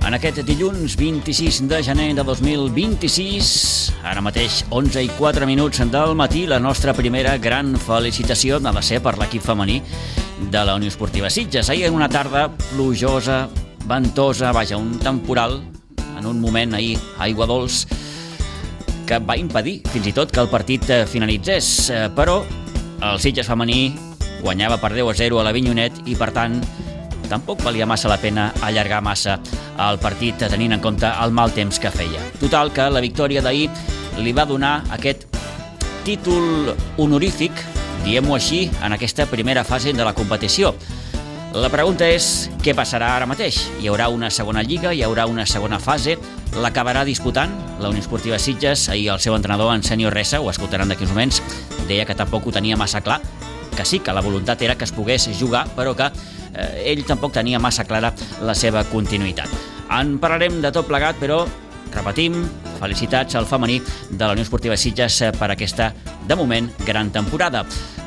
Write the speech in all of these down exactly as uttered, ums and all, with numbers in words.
En aquest dilluns vint-i-sis de gener de dos mil vint-i-sis, ara mateix onze i quatre minuts del matí, la nostra primera gran felicitació ha de ser per l'equip femení de la Unió Esportiva Sitges. Ahir en una tarda plujosa, ventosa, vaja, un temporal, en un moment ahir aigua dolç, que va impedir fins i tot que el partit finalitzés, però el Sitges femení guanyava per deu a zero a l'Avinyonet i, per tant, tampoc valia massa la pena allargar massa el partit tenint en compte el mal temps que feia. Total, que la victòria d'ahir li va donar aquest títol honorífic, diguem-ho així, en aquesta primera fase de la competició. La pregunta és, què passarà ara mateix? Hi haurà una segona lliga, hi haurà una segona fase, l'acabarà disputant la Unió Esportiva Sitges. Ahir el seu entrenador, en Senyor Ressa, ho escoltaran d'aquí uns moments, deia que tampoc ho tenia massa clar, que sí, que la voluntat era que es pogués jugar, però que eh, ell tampoc tenia massa clara la seva continuïtat. En parlarem de tot plegat, però, repetim, felicitats al femení de la Unió Esportiva Sitges per aquesta, de moment, gran temporada.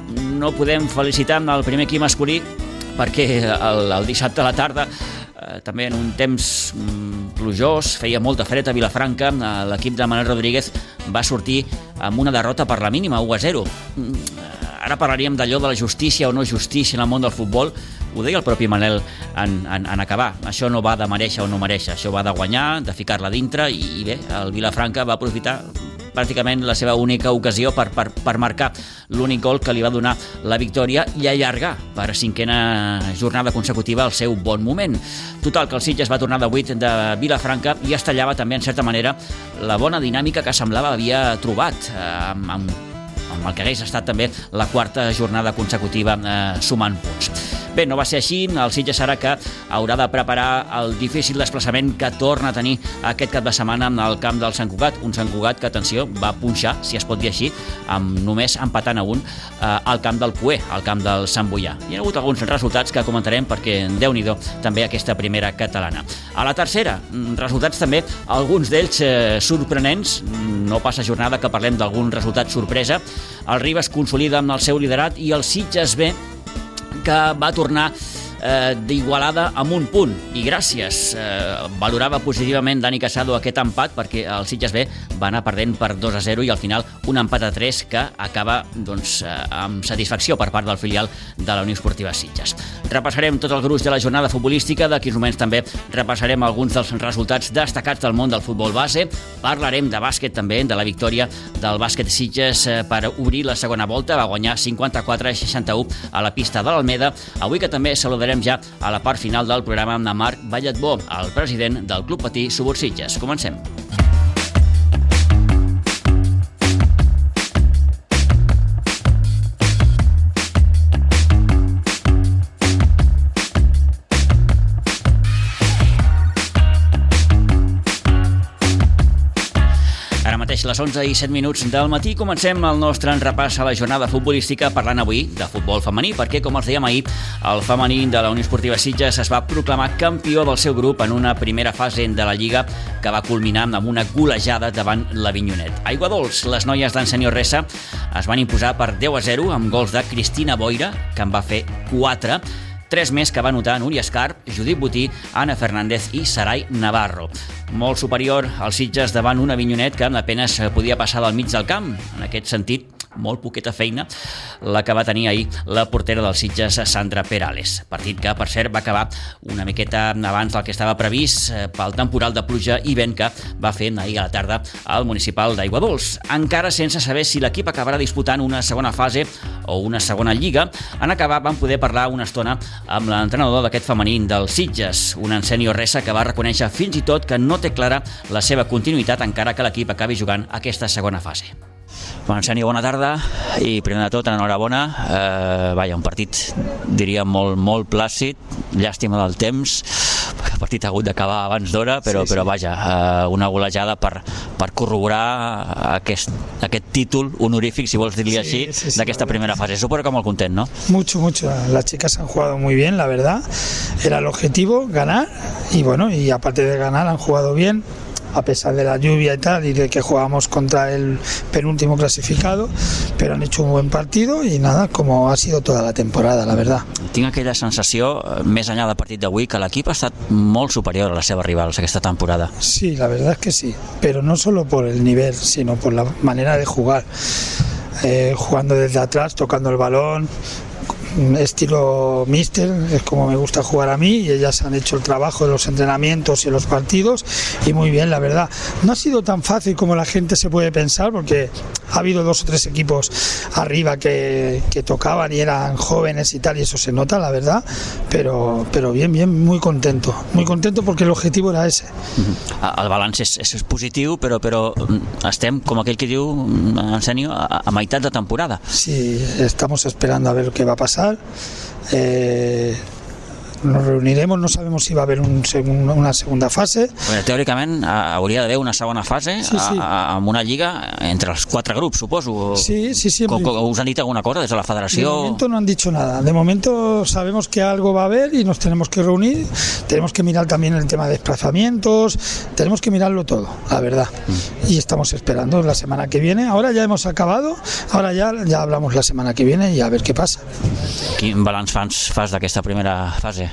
No podem felicitar el primer equip masculí perquè el, el dissabte a la tarda, eh, també en un temps mm, plujós, feia molta fred a Vilafranca, eh, l'equip de Manel Rodríguez va sortir amb una derrota per la mínima, u a zero. Mm, Ara parlaríem d'allò de la justícia o no justícia en el món del futbol. Ho deia el propi Manel en, en, en acabar. Això no va de mereixer o no mereixer, això va de guanyar, de ficar-la dintre, i, i bé, el Vilafranca va aprofitar pràcticament la seva única ocasió per, per, per marcar l'únic gol que li va donar la victòria i allargar per cinquena jornada consecutiva el seu bon moment. Total, que el Sitges va tornar de vuit de Vilafranca i es tallava també, en certa manera, la bona dinàmica que semblava havia trobat eh, amb, amb amb el que hagués estat també la quarta jornada consecutiva eh, sumant punts. Bé, no va ser així. El Sitges ara que haurà de preparar el difícil desplaçament que torna a tenir aquest cap de setmana al camp del Sant Cugat. Un Sant Cugat que, atenció, va punxar, si es pot dir així, amb només empatant a un eh, al camp del Puer, al camp del Sant Boià. Hi ha hagut alguns resultats que comentarem perquè, Déu-n'hi-do, també aquesta primera catalana. A la tercera, resultats també, alguns d'ells eh, sorprenents. No passa jornada que parlem d'algun resultat sorpresa. El Ribes consolida amb el seu liderat i el Sitges B, que va tornar eh, d'Igualada amb un punt. I gràcies. Eh, valorava positivament Dani Casado aquest empat perquè el Sitges B va anar perdent per dos a zero i al final un empat a tres que acaba doncs, eh, amb satisfacció per part del filial de la Unió Esportiva Sitges. Repassarem tot el gruix de la jornada futbolística. D'aquí uns moments també repassarem alguns dels resultats destacats del món del futbol base. Parlarem de bàsquet també, de la victòria del bàsquet Sitges per obrir la segona volta. Va guanyar cinquanta-quatre a seixanta-u a la pista de l'Almeda. Avui que també saludarem ja a la part final del programa amb Marc Valletbó, el president del Club Patí Subur Sitges. Comencem. Les onze i set minuts del matí comencem el nostre repàs a la jornada futbolística parlant avui de futbol femení, perquè, com els dèiem ahir, el femení de la Unió Esportiva Sitges es va proclamar campió del seu grup en una primera fase de la Lliga que va culminar amb una golejada davant l'Avinyonet. A Aiguadols, les noies d'en Senyor Ressa es van imposar per deu a zero amb gols de Cristina Boira, que en va fer quatre, tres més que va anotar Núria Escarp, Judit Botí, Anna Fernández i Sarai Navarro. Molt superior al Sitges davant un Avinyonet que apenas podia passar del mig del camp. En aquest sentit, molt poqueta feina la que va tenir ahir la portera del Sitges, Sandra Perales. Partit que, per cert, va acabar una miqueta abans del que estava previst pel temporal de pluja i vent que va fer ahir a la tarda al municipal d'Aiguadols. Encara sense saber si l'equip acabarà disputant una segona fase o una segona lliga, en acabar van poder parlar una estona amb l'entrenador d'aquest femení del Sitges, un Senyor Ressa que va reconèixer fins i tot que no té clara la seva continuïtat encara que l'equip acabi jugant aquesta segona fase. Bueno, Sènia, bona tarda i primer de tot, enhorabona. Eh, vaja, un partit, diria, molt, molt plàcid, llàstima del temps, perquè el partit ha hagut d'acabar abans d'hora, però, sí, sí. però vaja, eh, una golejada per, per corroborar aquest, aquest títol honorífic, si vols dir-li sí, així, sí, sí, d'aquesta primera fase. Supongo que molt content, ¿no? Mucho, mucho. Las chicas han jugado muy bien, la verdad. Era el objetivo, ganar, y bueno, y aparte de ganar, han jugado bien. a pesar de la lluvia y tal, y de que jugamos contra el penúltimo clasificado, pero han hecho un buen partido y nada, como ha sido toda la temporada, la verdad. Tinc aquella sensació, més enllà del partit d'avui, que l'equip ha estat molt superior a les seves rivals aquesta temporada. Sí, la verdad es que sí, pero no solo por el nivel, sino por la manera de jugar, eh, jugando desde atrás, tocando el balón, estilo míster, es como me gusta jugar a mí, y ellas han hecho el trabajo de los entrenamientos y los partidos y muy bien, la verdad. No ha sido tan fácil como la gente se puede pensar, porque ha habido dos o tres equipos arriba que, que tocaban y eran jóvenes y tal, y eso se nota, la verdad, pero, pero bien, bien, muy contento, muy contento porque el objetivo era ese. El balanç és, és positiu, però, però estem, com aquell que diu, Ensenio, a, a meitat de temporada. Sí, estamos esperando a ver qué va a pasar. Eh, nos reuniremos, no sabemos si va a haber un segun, una segunda fase. Bueno, teòricament hauria d'haver una segona fase, sí, sí. A, amb una lliga entre els quatre grups, suposo. Sí, sí, sí. Com, com, ¿us han dit alguna cosa des de la federació? De momento no han dicho nada. De momento sabemos que algo va a haber y nos tenemos que reunir. Tenemos que mirar también el tema de desplazamientos. Tenemos que mirarlo todo, la verdad. Mm. Y estamos esperando la semana que viene. Ahora ya hemos acabado. Ahora ya, ya hablamos la semana que viene y a ver qué pasa. Quin balanç fas, fas d'aquesta primera fase?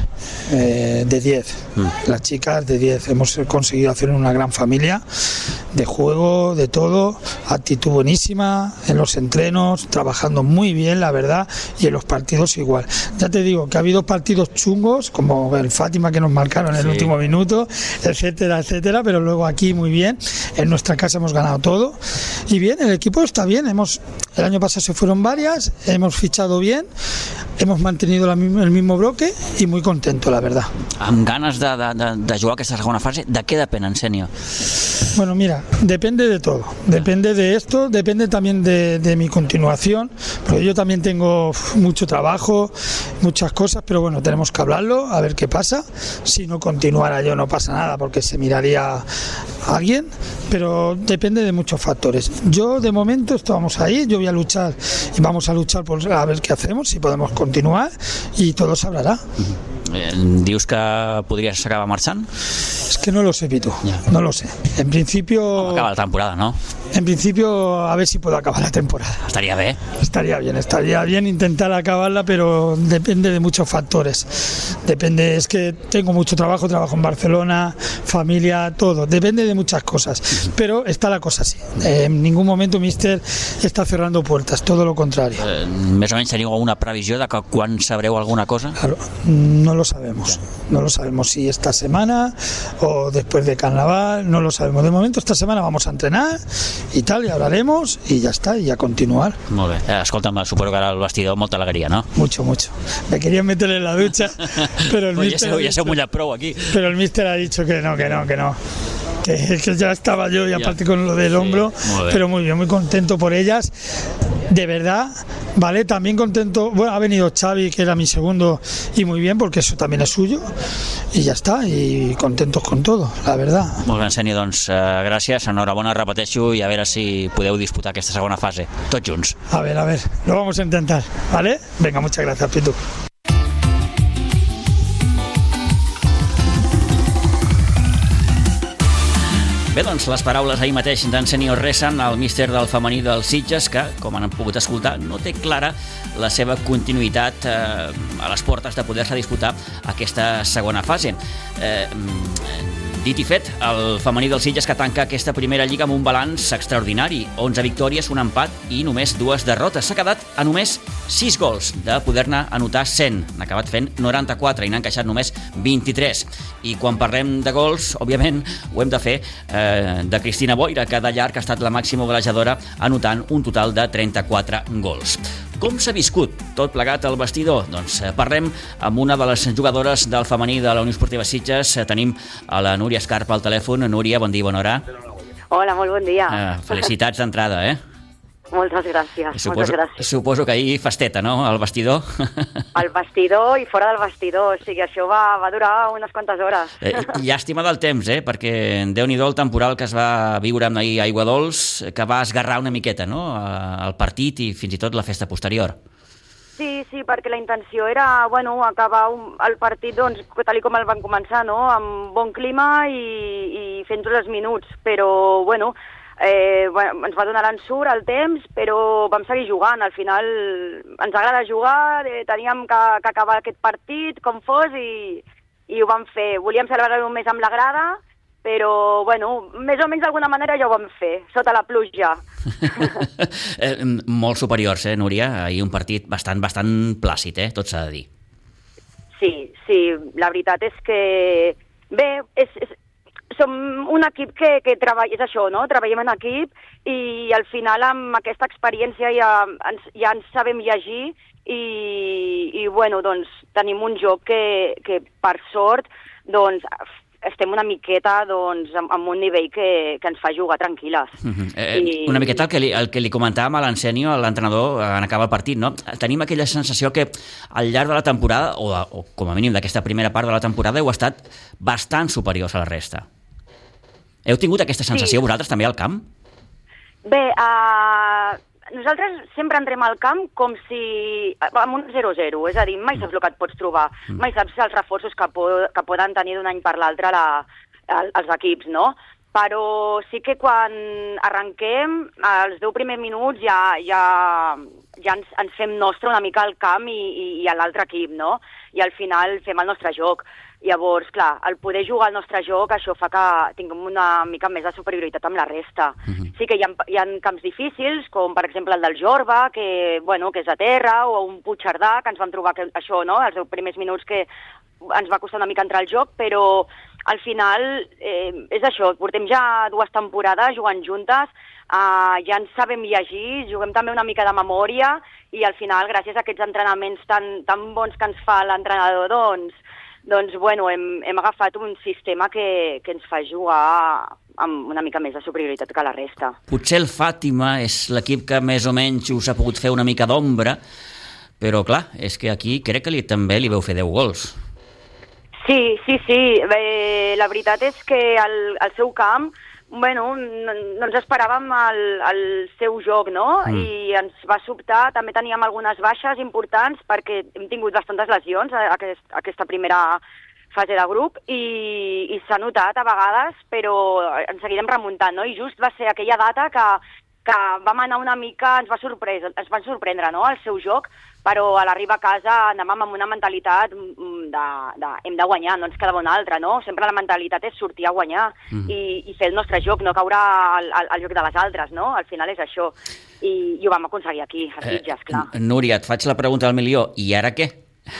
Eh, de diez. Mm. Las chicas de diez. Hemos conseguido hacer una gran familia de juego, de todo, actitud buenísima en los entrenos, trabajando muy bien, la verdad, y en los partidos igual. Ya te digo que ha habido partidos chungos, como el Fátima que nos marcaron en el sí. último minuto, etcétera, etcétera, pero luego aquí muy bien. En nuestra casa hemos ganado todo y bien, el equipo está bien. Hemos, el año pasado se fueron varias, hemos fichado bien, hemos mantenido la, el mismo bloque y muy contento, la verdad. Amb ganes de, de, de, de jugar aquesta segona fase, de què depèn, Ensenio? Bueno, mira, depende de todo, depende de esto, depende también de, de mi continuación, porque yo también tengo mucho trabajo, muchas cosas, pero bueno, tenemos que hablarlo, a ver qué pasa. Si no continuara yo no pasa nada, porque se miraría a alguien, pero depende de muchos factores. Yo de momento estamos ahí, yo voy a luchar y vamos a luchar por a ver qué hacemos, si podemos continuar, y todo se hablará. Uh-huh. Dius que podries acabar marxant? Es que no lo sé, Pitu, yeah. no lo sé. En principio... Acaba la temporada, ¿no? En principio, a ver si puedo acabar la temporada. Estaría bien. Estaría bien, estaría bien intentar acabarla, pero depende de muchos factores. Depende, es que tengo mucho trabajo, trabajo en Barcelona, familia, todo. Depende de muchas cosas. Pero está la cosa así. Eh, en ningún momento míster está cerrando puertas, todo lo contrario. Eh, més o menys teniu alguna previsió de que quan sabreu alguna cosa? Claro, no lo sabemos. No lo sabemos si esta semana o después de Carnaval, no lo sabemos. De momento esta semana vamos a entrenar i tal, i hablaremos y ya está, y a continuar. Molt bé. Eh, escolta'm, suposo que ara al vestidor molta alegria, ¿no? Mucho, mucho. Me querían meter en la ducha, pero el pues míster... Ja s'heu ja mullat prou aquí. Pero el míster ha dicho que no, que no, que no. Que, que ya estaba yo y aparte con lo del hombro, sí, muy pero muy bien, muy contento por ellas, de verdad, vale, también contento, bueno, ha venido Xavi, que era mi segundo, y muy bien, porque eso también es suyo, y ya está, y contentos con todo, la verdad. Molt bé, Ensenio, doncs uh, gràcies, enhorabona, repeteixo, i a veure si podeu disputar aquesta segona fase, tots junts. A ver, a ver, lo vamos a intentar, ¿vale? Venga, muchas gracias, Pitu. Bé, doncs les paraules ahir mateix d'Ensenio Resan, el míster del femení del Sitges, que, com han pogut escoltar, no té clara la seva continuïtat eh, a les portes de poder-se disputar aquesta segona fase. Eh, dit i fet, el femení del Sitges que tanca aquesta primera lliga amb un balanç extraordinari, onze victòries, un empat i només dues derrotes. S'ha quedat a només sis gols de poder-ne anotar cent. N'ha acabat fent noranta-quatre i n'ha encaixat només vint-i-tres. I quan parlem de gols, òbviament, ho hem de fer eh, de Cristina Boira, que de llarg ha estat la màxima golejadora, anotant un total de trenta-quatre gols. Com s'ha viscut tot plegat al vestidor? Doncs parlem amb una de les jugadores del femení de la Unió Esportiva Sitges. Tenim a la Núria Escarpa al telèfon. Núria, bon dia, bona hora. Hola, molt bon dia. Eh, felicitats d'entrada, eh? Moltes gràcies, suposo, moltes gràcies. Suposo que ahir festeta, no?, al vestidor. Al vestidor i fora del vestidor, o sigui, això va, va durar unes quantes hores. Eh, llàstima del temps, eh?, perquè Déu-n'hi-do el temporal que es va viure amb ahir a Aiguadols, que va esgarrar una miqueta, no?, el partit i fins i tot la festa posterior. Sí, sí, perquè la intenció era, bueno, acabar un, el partit, doncs, tal com el van començar, no?, amb bon clima i, i fent tots els minuts, però, bueno, eh, bueno, ens va donar l'ensurt el temps, però vam seguir jugant. Al final ens agrada jugar, eh, teníem que, que acabar aquest partit com fos i, i ho vam fer. Volíem celebrar-ho més amb la grada, però, bueno, més o menys d'alguna manera ja ho vam fer, sota la pluja. eh, molt superiors, eh, Núria? Ahir un partit bastant, bastant plàcid, eh? Tot s'ha de dir. Sí, sí, la veritat és que... Bé, és, és, som un equip que, que treballa, és això, no? Treballem en equip i al final amb aquesta experiència ja ens, ja ens sabem llegir i, i bueno, doncs tenim un joc que, que per sort, doncs... estem una miqueta doncs, amb, amb un nivell que, que ens fa jugar tranquil·les. Uh-huh. eh, I... Una miqueta el que li, el que li comentàvem a l'Ansenio, a l'entrenador, en acabar el partit, no? Tenim aquella sensació que al llarg de la temporada, o, o com a mínim d'aquesta primera part de la temporada, heu estat bastant superiors a la resta. Heu tingut aquesta sensació sí. vosaltres també al camp? Bé, uh, nosaltres sempre entrem al camp com si... amb un zero zero, és a dir, mai saps el que et pots trobar, mm. mai saps els reforços que, po que poden tenir d'un any per l'altre els equips, no? Però sí que quan arrenquem, els deu primers minuts ja, ja, ja ens, ens fem nostre una mica al camp i, i, i a l'altre equip, no? I al final fem el nostre joc. Llavors, clar, el poder jugar al nostre joc, això fa que tinguem una mica més de superioritat amb la resta. Uh-huh. Sí que hi ha, hi ha camps difícils, com per exemple el del Jorba, que, bueno, que és a terra, o un Puigcerdà, que ens vam trobar que, això, no?, els primers minuts que ens va costar una mica entrar al joc, però al final eh, és això, portem ja dues temporades jugant juntes, eh, ja ens sabem llegir, juguem també una mica de memòria, i al final, gràcies a aquests entrenaments tan, tan bons que ens fa l'entrenador, doncs, doncs, bueno, hem, hem agafat un sistema que, que ens fa jugar amb una mica més de superioritat que la resta. Potser el Fàtima és l'equip que més o menys us ha pogut fer una mica d'ombra, però clar, és que aquí crec que li, també li veu fer deu gols. Sí, sí, sí. Bé, la veritat és que al, al seu camp, bueno, no, no ens esperàvem el, el seu joc, no? Mm. I ens va sobtar, també teníem algunes baixes importants perquè hem tingut bastantes lesions a, a, aquest, a aquesta primera fase de grup i, i s'ha notat a vegades, però ens seguirem remuntant, no? I just va ser aquella data que, que vam anar una mica, ens va sorprendre, ens va sorprendre, no?, el seu joc, però a l'arribar a casa anàvem amb una mentalitat de, de hem de guanyar, no ens quedava una altra, no? Sempre la mentalitat és sortir a guanyar mm. i, i fer el nostre joc, no caure al, al, al joc de les altres, no? Al final és això. I, i ho vam aconseguir aquí, a Sitges, clar. Eh, Núria, et faig la pregunta del milió. I ara què?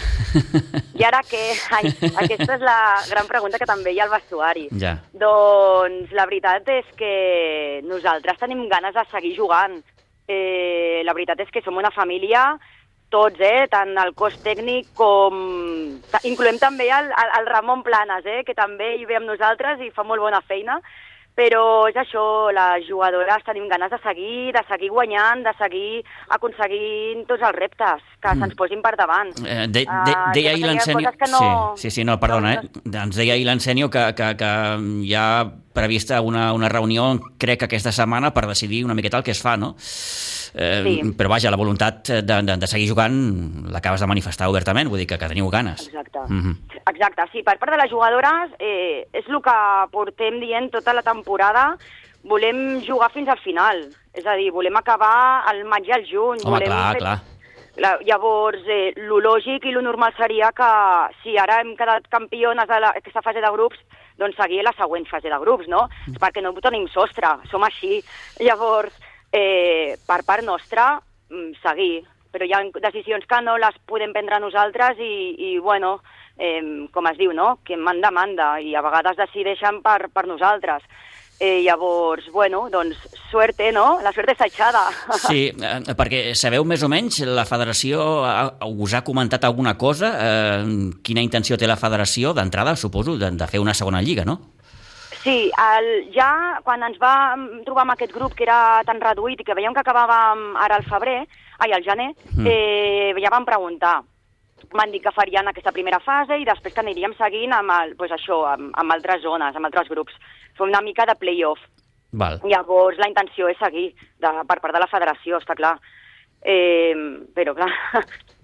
I ara què? Ai, aquesta és la gran pregunta que també hi ha al vestuari. Ja. Doncs la veritat és que nosaltres tenim ganes de seguir jugant. Eh, la veritat és que som una família, tots, eh? Tant el cos tècnic com... Incloem també el, el, el Ramon Planes, eh? Que també hi ve amb nosaltres i fa molt bona feina. Però és això, les jugadores tenim ganes de seguir, de seguir guanyant, de seguir aconseguint tots els reptes que mm. se'ns posin per davant. Eh, de, de, uh, deia ahir l'Ensenio... No... Sí, sí, sí, no, perdona, no, no... eh? Ens deia ahir l'Ensenio que, que, que hi ha prevista una, una reunió, crec que aquesta setmana, per decidir una miqueta el que es fa, no? Eh, sí. Però vaja, la voluntat de, de, de seguir jugant l'acabes de manifestar obertament, vull dir que, que teniu ganes. Exacte, mm-hmm. Exacte, sí, per part de les jugadores eh, és el que portem dient tota la temporada, volem jugar fins al final, és a dir, volem acabar al maig i al juny. Home, volem clar, fer... clar. La, llavors, eh, lo lògic i lo normal seria que si ara hem quedat campiones d'aquesta fase de grups, doncs seguir la següent fase de grups, no? Mm. Perquè no tenim sostre, som així. Llavors, eh, per part nostra, seguir. Però hi ha decisions que no les podem prendre nosaltres i, i bueno, eh, com es diu, no? Que manda, manda, i a vegades decideixen per, per nosaltres. Eh, llavors, bueno, doncs, suerte, no? La suerte està echada. Sí, eh, perquè sabeu més o menys, la federació us ha comentat alguna cosa? Eh, quina intenció té la federació d'entrada, suposo, de, de fer una segona lliga, no? Sí, el, ja quan ens vam trobar amb aquest grup que era tan reduït i que veiem que acabàvem ara al febrer, ai, al gener, mm. eh, ja vam preguntar. M'han dit que farien aquesta primera fase i després que aniríem seguint amb, el, pues això, amb, amb altres zones, amb altres grups. Fem una mica de play-off. Val. Llavors la intenció és seguir de, per part de la federació, està clar. Eh, però clar,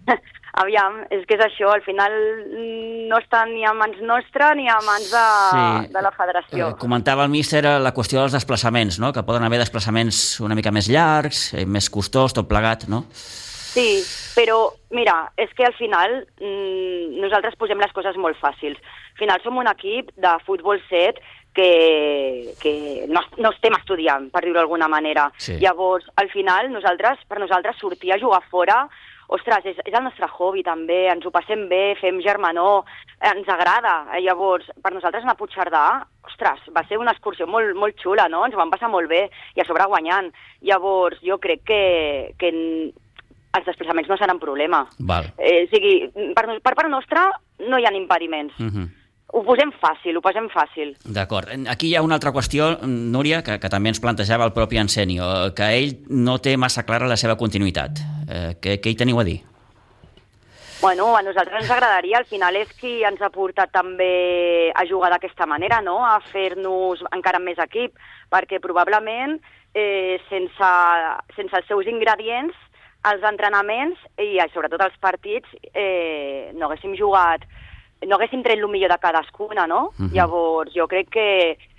Aviam, és que és això, al final no està ni a mans nostra ni a mans de, sí. de la federació. Eh, comentava el míster la qüestió dels desplaçaments, no? Que poden haver desplaçaments una mica més llargs, més costós, tot plegat, no? Sí, però mira, és que al final mmm, nosaltres posem les coses molt fàcils. Al final som un equip de futbol set que, que no, no estem estudiant, per dir-ho d'alguna manera. Sí. Llavors, al final, nosaltres, per nosaltres sortir a jugar fora, ostres, és, és el nostre hobby també, ens ho passem bé, fem germanor, ens agrada. Llavors, per nosaltres anar a Puigcerdà, ostres, va ser una excursió molt, molt xula, no? Ens ho vam passar molt bé i a sobre guanyant. Llavors, jo crec que, que els desplaçaments no seran problema. Val. Eh, o sigui, per, per part nostra no hi ha impediments. Uh-huh. Ho posem fàcil, ho posem fàcil. D'acord. Aquí hi ha una altra qüestió, Núria, que, que també ens plantejava el propi Ensenio, que ell no té massa clara la seva continuïtat. Eh, què, què hi teniu a dir? Bueno, a nosaltres ens agradaria, al final és qui ens ha portat també a jugar d'aquesta manera, no? A fer-nos encara més equip, perquè probablement eh, sense, sense els seus ingredients, els entrenaments i sobretot els partits eh, no haguéssim jugat, no haguéssim tret el millor de cadascuna, no? Uh-huh. Llavors, jo crec que...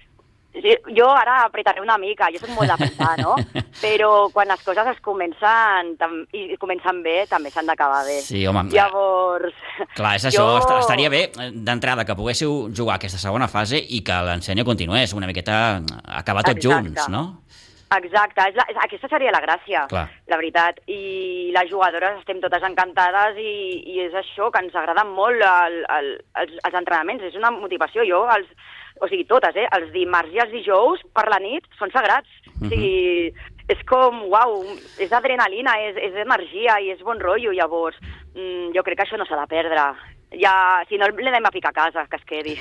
Jo ara apretaré una mica, jo soc molt de pensar, no? Però quan les coses es comencen i comencen bé, també s'han d'acabar bé. Sí, home. Llavors... Clar, és això, jo... estaria bé d'entrada que poguéssiu jugar aquesta segona fase i que l'Ensenyo continués una miqueta acabar tots Exacte. junts, no? Exacte, és la, és, aquesta seria la gràcia, Clar. La veritat. I les jugadores estem totes encantades i, i és això, que ens agraden molt el, el, els, els entrenaments, és una motivació. Jo, els, o sigui, totes, eh? Els dimarts i els dijous per la nit són sagrats. Uh-huh. O sigui, és com, uau, és adrenalina, és, és energia i és bon rotllo. Llavors, mm, jo crec que això no s'ha de perdre. Ja, si no, l'anem a ficar a casa, que es quedi.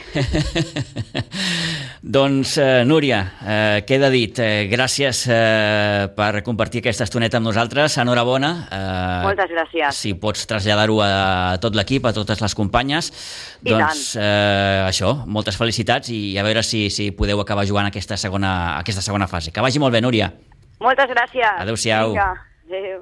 Doncs, eh, Núria, eh, queda dit. Eh, gràcies eh, per compartir aquesta estoneta amb nosaltres. Enhorabona. Eh, Moltes gràcies. Si pots traslladar-ho a tot l'equip, a totes les companyes. I doncs, eh, això, moltes felicitats i a veure si, si podeu acabar jugant aquesta segona, aquesta segona fase. Que vagi molt bé, Núria. Moltes gràcies. Adéu-siau. Vinga, adéu.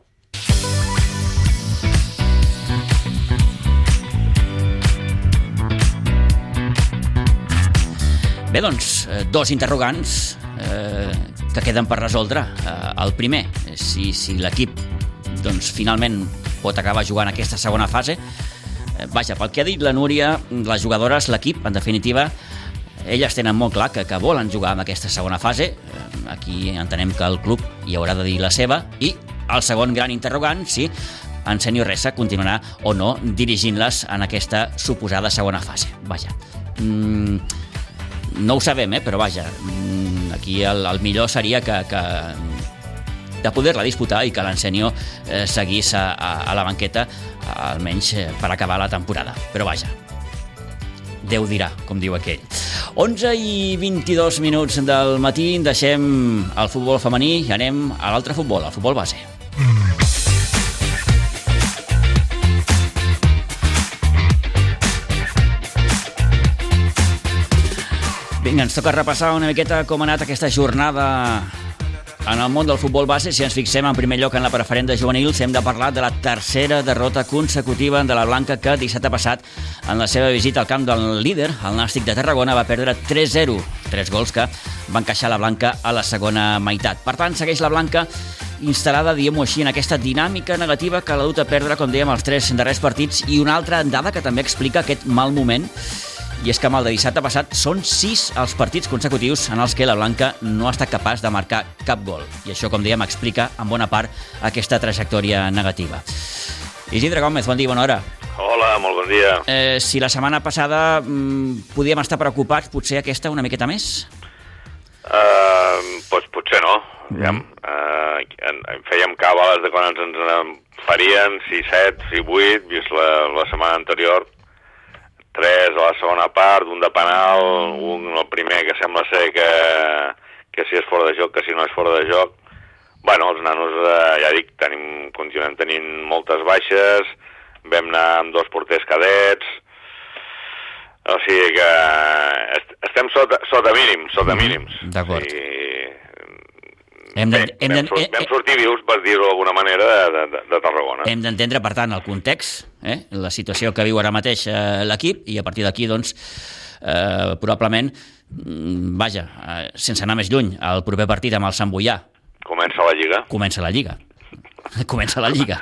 Bé, doncs, dos interrogants eh, que queden per resoldre. Eh, el primer, si, si l'equip doncs, finalment pot acabar jugant aquesta segona fase. Eh, vaja, pel que ha dit la Núria, les jugadores, l'equip, en definitiva, elles tenen molt clar que, que volen jugar en aquesta segona fase. Eh, aquí entenem que el club hi haurà de dir la seva. I el segon gran interrogant, si Ensenyo Ressa continuarà o no dirigint-les en aquesta suposada segona fase. Vaja, mm, no ho sabem, eh? Però vaja, aquí el, el millor seria que, que de poder-la disputar i que l'Ensenyo eh, seguís a, a, a la banqueta, almenys eh, per acabar la temporada. Però vaja, Déu dirà, com diu aquell. onze i vint-i-dos minuts del matí, deixem el futbol femení i anem a l'altre futbol, el futbol base. Vinga, ens toca repassar una miqueta com ha anat aquesta jornada en el món del futbol base. Si ens fixem en primer lloc en la preferent de juvenils, hem de parlar de la tercera derrota consecutiva de la Blanca, que dissabte passat, en la seva visita al camp del líder, el Nàstic de Tarragona, va perdre tres zero. Tres gols que va encaixar la Blanca a la segona meitat. Per tant, segueix la Blanca instal·lada, diguem-ho així, en aquesta dinàmica negativa que l'ha dut a perdre, com dèiem, els tres darrers partits. I una altra dada que també explica aquest mal moment, i és que amb el de dissabte passat són sis els partits consecutius en els que la Blanca no ha estat capaç de marcar cap gol. I això, com dèiem, explica en bona part aquesta trajectòria negativa. Isidre Gómez, bon dia, bona hora. Hola, molt bon dia. Eh, si la setmana passada mmm, podíem estar preocupats, potser aquesta una miqueta més? Uh, doncs potser no. Mm. Uh, en, en fèiem càbales de quan ens, ens farien sis set, sis vuit, vist la, la setmana anterior. Tres a la segona part, un de penal, un el primer que sembla ser que, que si és fora de joc, que si no és fora de joc. Bueno, els nanos, eh, ja dic, tenim, continuem tenint moltes baixes, vam anar amb dos porters cadets, o sigui que est estem sota, sota mínims, sota mínims. D'acord. O sigui, Hem de, bé, hem vam, de, vam sortir vius, per dir-ho d'alguna manera, de, de, de Tarragona. Hem d'entendre, per tant, el context, eh? la situació que viu ara mateix eh, l'equip, i a partir d'aquí, doncs, eh, probablement, vaja, eh, sense anar més lluny, el proper partit amb el Sant Boià. Comença la Lliga. Comença la Lliga. Comença la Lliga.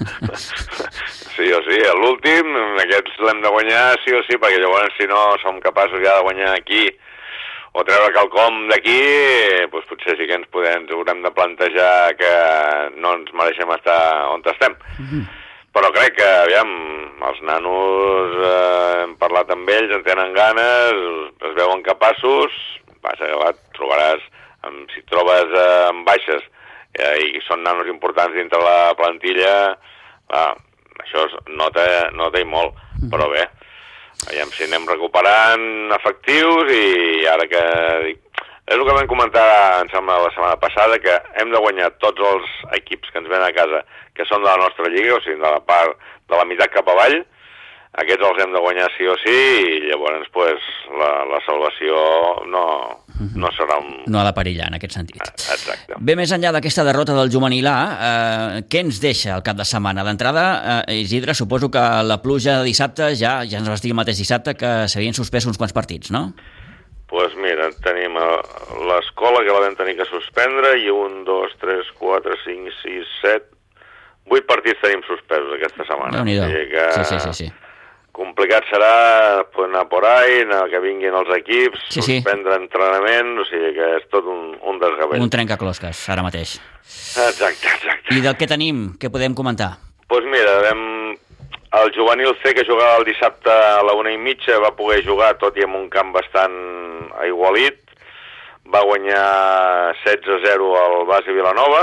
Sí o sí, l'últim, aquests l'hem de guanyar sí o sí, perquè llavors si no som capaços ja de guanyar aquí o treure quelcom d'aquí, doncs potser sí que ens podem, ens haurem de plantejar que no ens mereixem estar on estem. Mm-hmm. Però crec que, aviam, els nanos eh, hem parlat amb ells, en tenen ganes, es veuen capaços, passa que va, trobaràs, amb, si trobes eh, amb baixes eh, i són nanos importants dintre la plantilla, va, això es nota, nota i molt, mm. però bé, aviam si anem recuperant efectius i ara que... És el que vam comentar, em sembla, la setmana passada, que hem de guanyar tots els equips que ens venen a casa, que són de la nostra lliga, o sigui, de la part de la meitat cap avall, aquests els hem de guanyar sí o sí, i llavors pues, la, la salvació no, no serà un... No ha de perillar, en aquest sentit. Exacte. Bé, més enllà d'aquesta derrota del juvenil A, eh, què ens deixa el cap de setmana? D'entrada, eh, Isidre, suposo que la pluja de dissabte, ja ja ens vas dir el mateix dissabte, que s'havien suspès uns quants partits, no? Doncs pues mira, tenim l'escola que la vam tenir que suspendre i un, dos, tres, quatre, cinc, sis, set, vuit partits tenim suspesos aquesta setmana. Déu-n'hi-do. Que sí, sí, sí, sí. Complicat serà pues, anar por ahí, anar que vinguin els equips, sí, suspendre sí. entrenament, o sigui que és tot un, un desgavell. Un trencaclosques, ara mateix. Exacte, exacte. I del que tenim, què podem comentar? Doncs pues mira, vam... el juvenil C, que jugava el dissabte a la una i mitja, va poder jugar, tot i amb un camp bastant aigualit. Va guanyar setze a zero al Base Vilanova.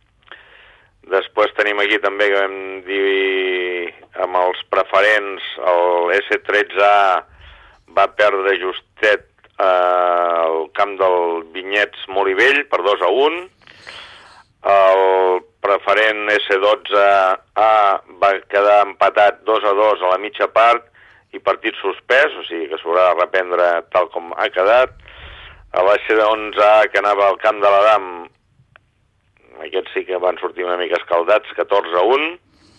Després tenim aquí també que vam dir amb els preferents, el S tretze A va perdre justet eh, al camp del Vinyets Molivell per dos a un. El preferent S dotze A va quedar empatat dos a dos a la mitja part i partit suspès, o sigui que s'haurà de reprendre tal com ha quedat. A l'S onze A, que anava al camp de l'Adam, aquests sí que van sortir una mica escaldats, catorze a un.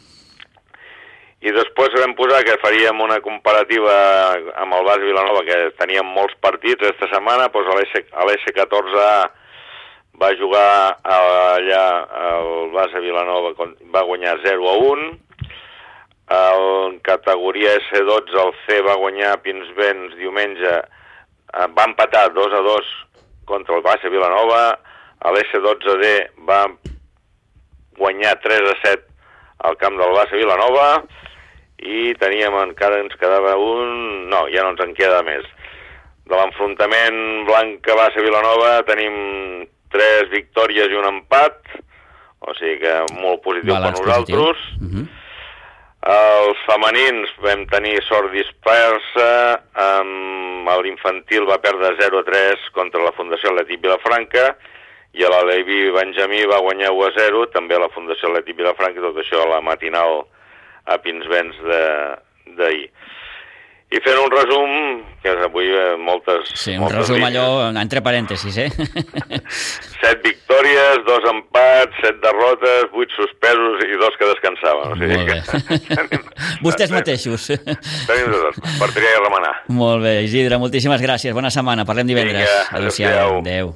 I després vam posar que faríem una comparativa amb el Base Vilanova, que teníem molts partits aquesta setmana, doncs a l'S catorze A va jugar allà al Base Vilanova, va guanyar zero a un. En categoria S dotze el C va guanyar Pinsbens diumenge, va empatar dos a dos contra el Base Vilanova. L'S dotze D va guanyar tres a set al camp del Base Vilanova i teníem, encara ens quedava un... No, ja no ens en queda més. De l'enfrontament Blanca-Base Vilanova tenim tres victòries i un empat, o sigui que molt positiu per nosaltres. Uh-huh. Els femenins vam tenir sort dispersa, amb l'infantil va perdre zero a tres contra la Fundació Atlètic Vilafranca i a la Levi Benjamí va guanyar u a zero, també a la Fundació Atlètic Vilafranca, tot això a la matinal a Pinsbens d'ahir. I fent un resum, que avui moltes... Sí, un moltes resum línies. Allò entre parèntesis, eh? Set victòries, dos empats, set derrotes, vuit suspesos i dos que descansaven. O sigui Molt bé. Que tenim, Vostès tenim, mateixos. Tenim tot, per triar i remenar. Molt bé, Isidre, moltíssimes gràcies. Bona setmana, parlem divendres. Vinga, adéu-siau. Adéu.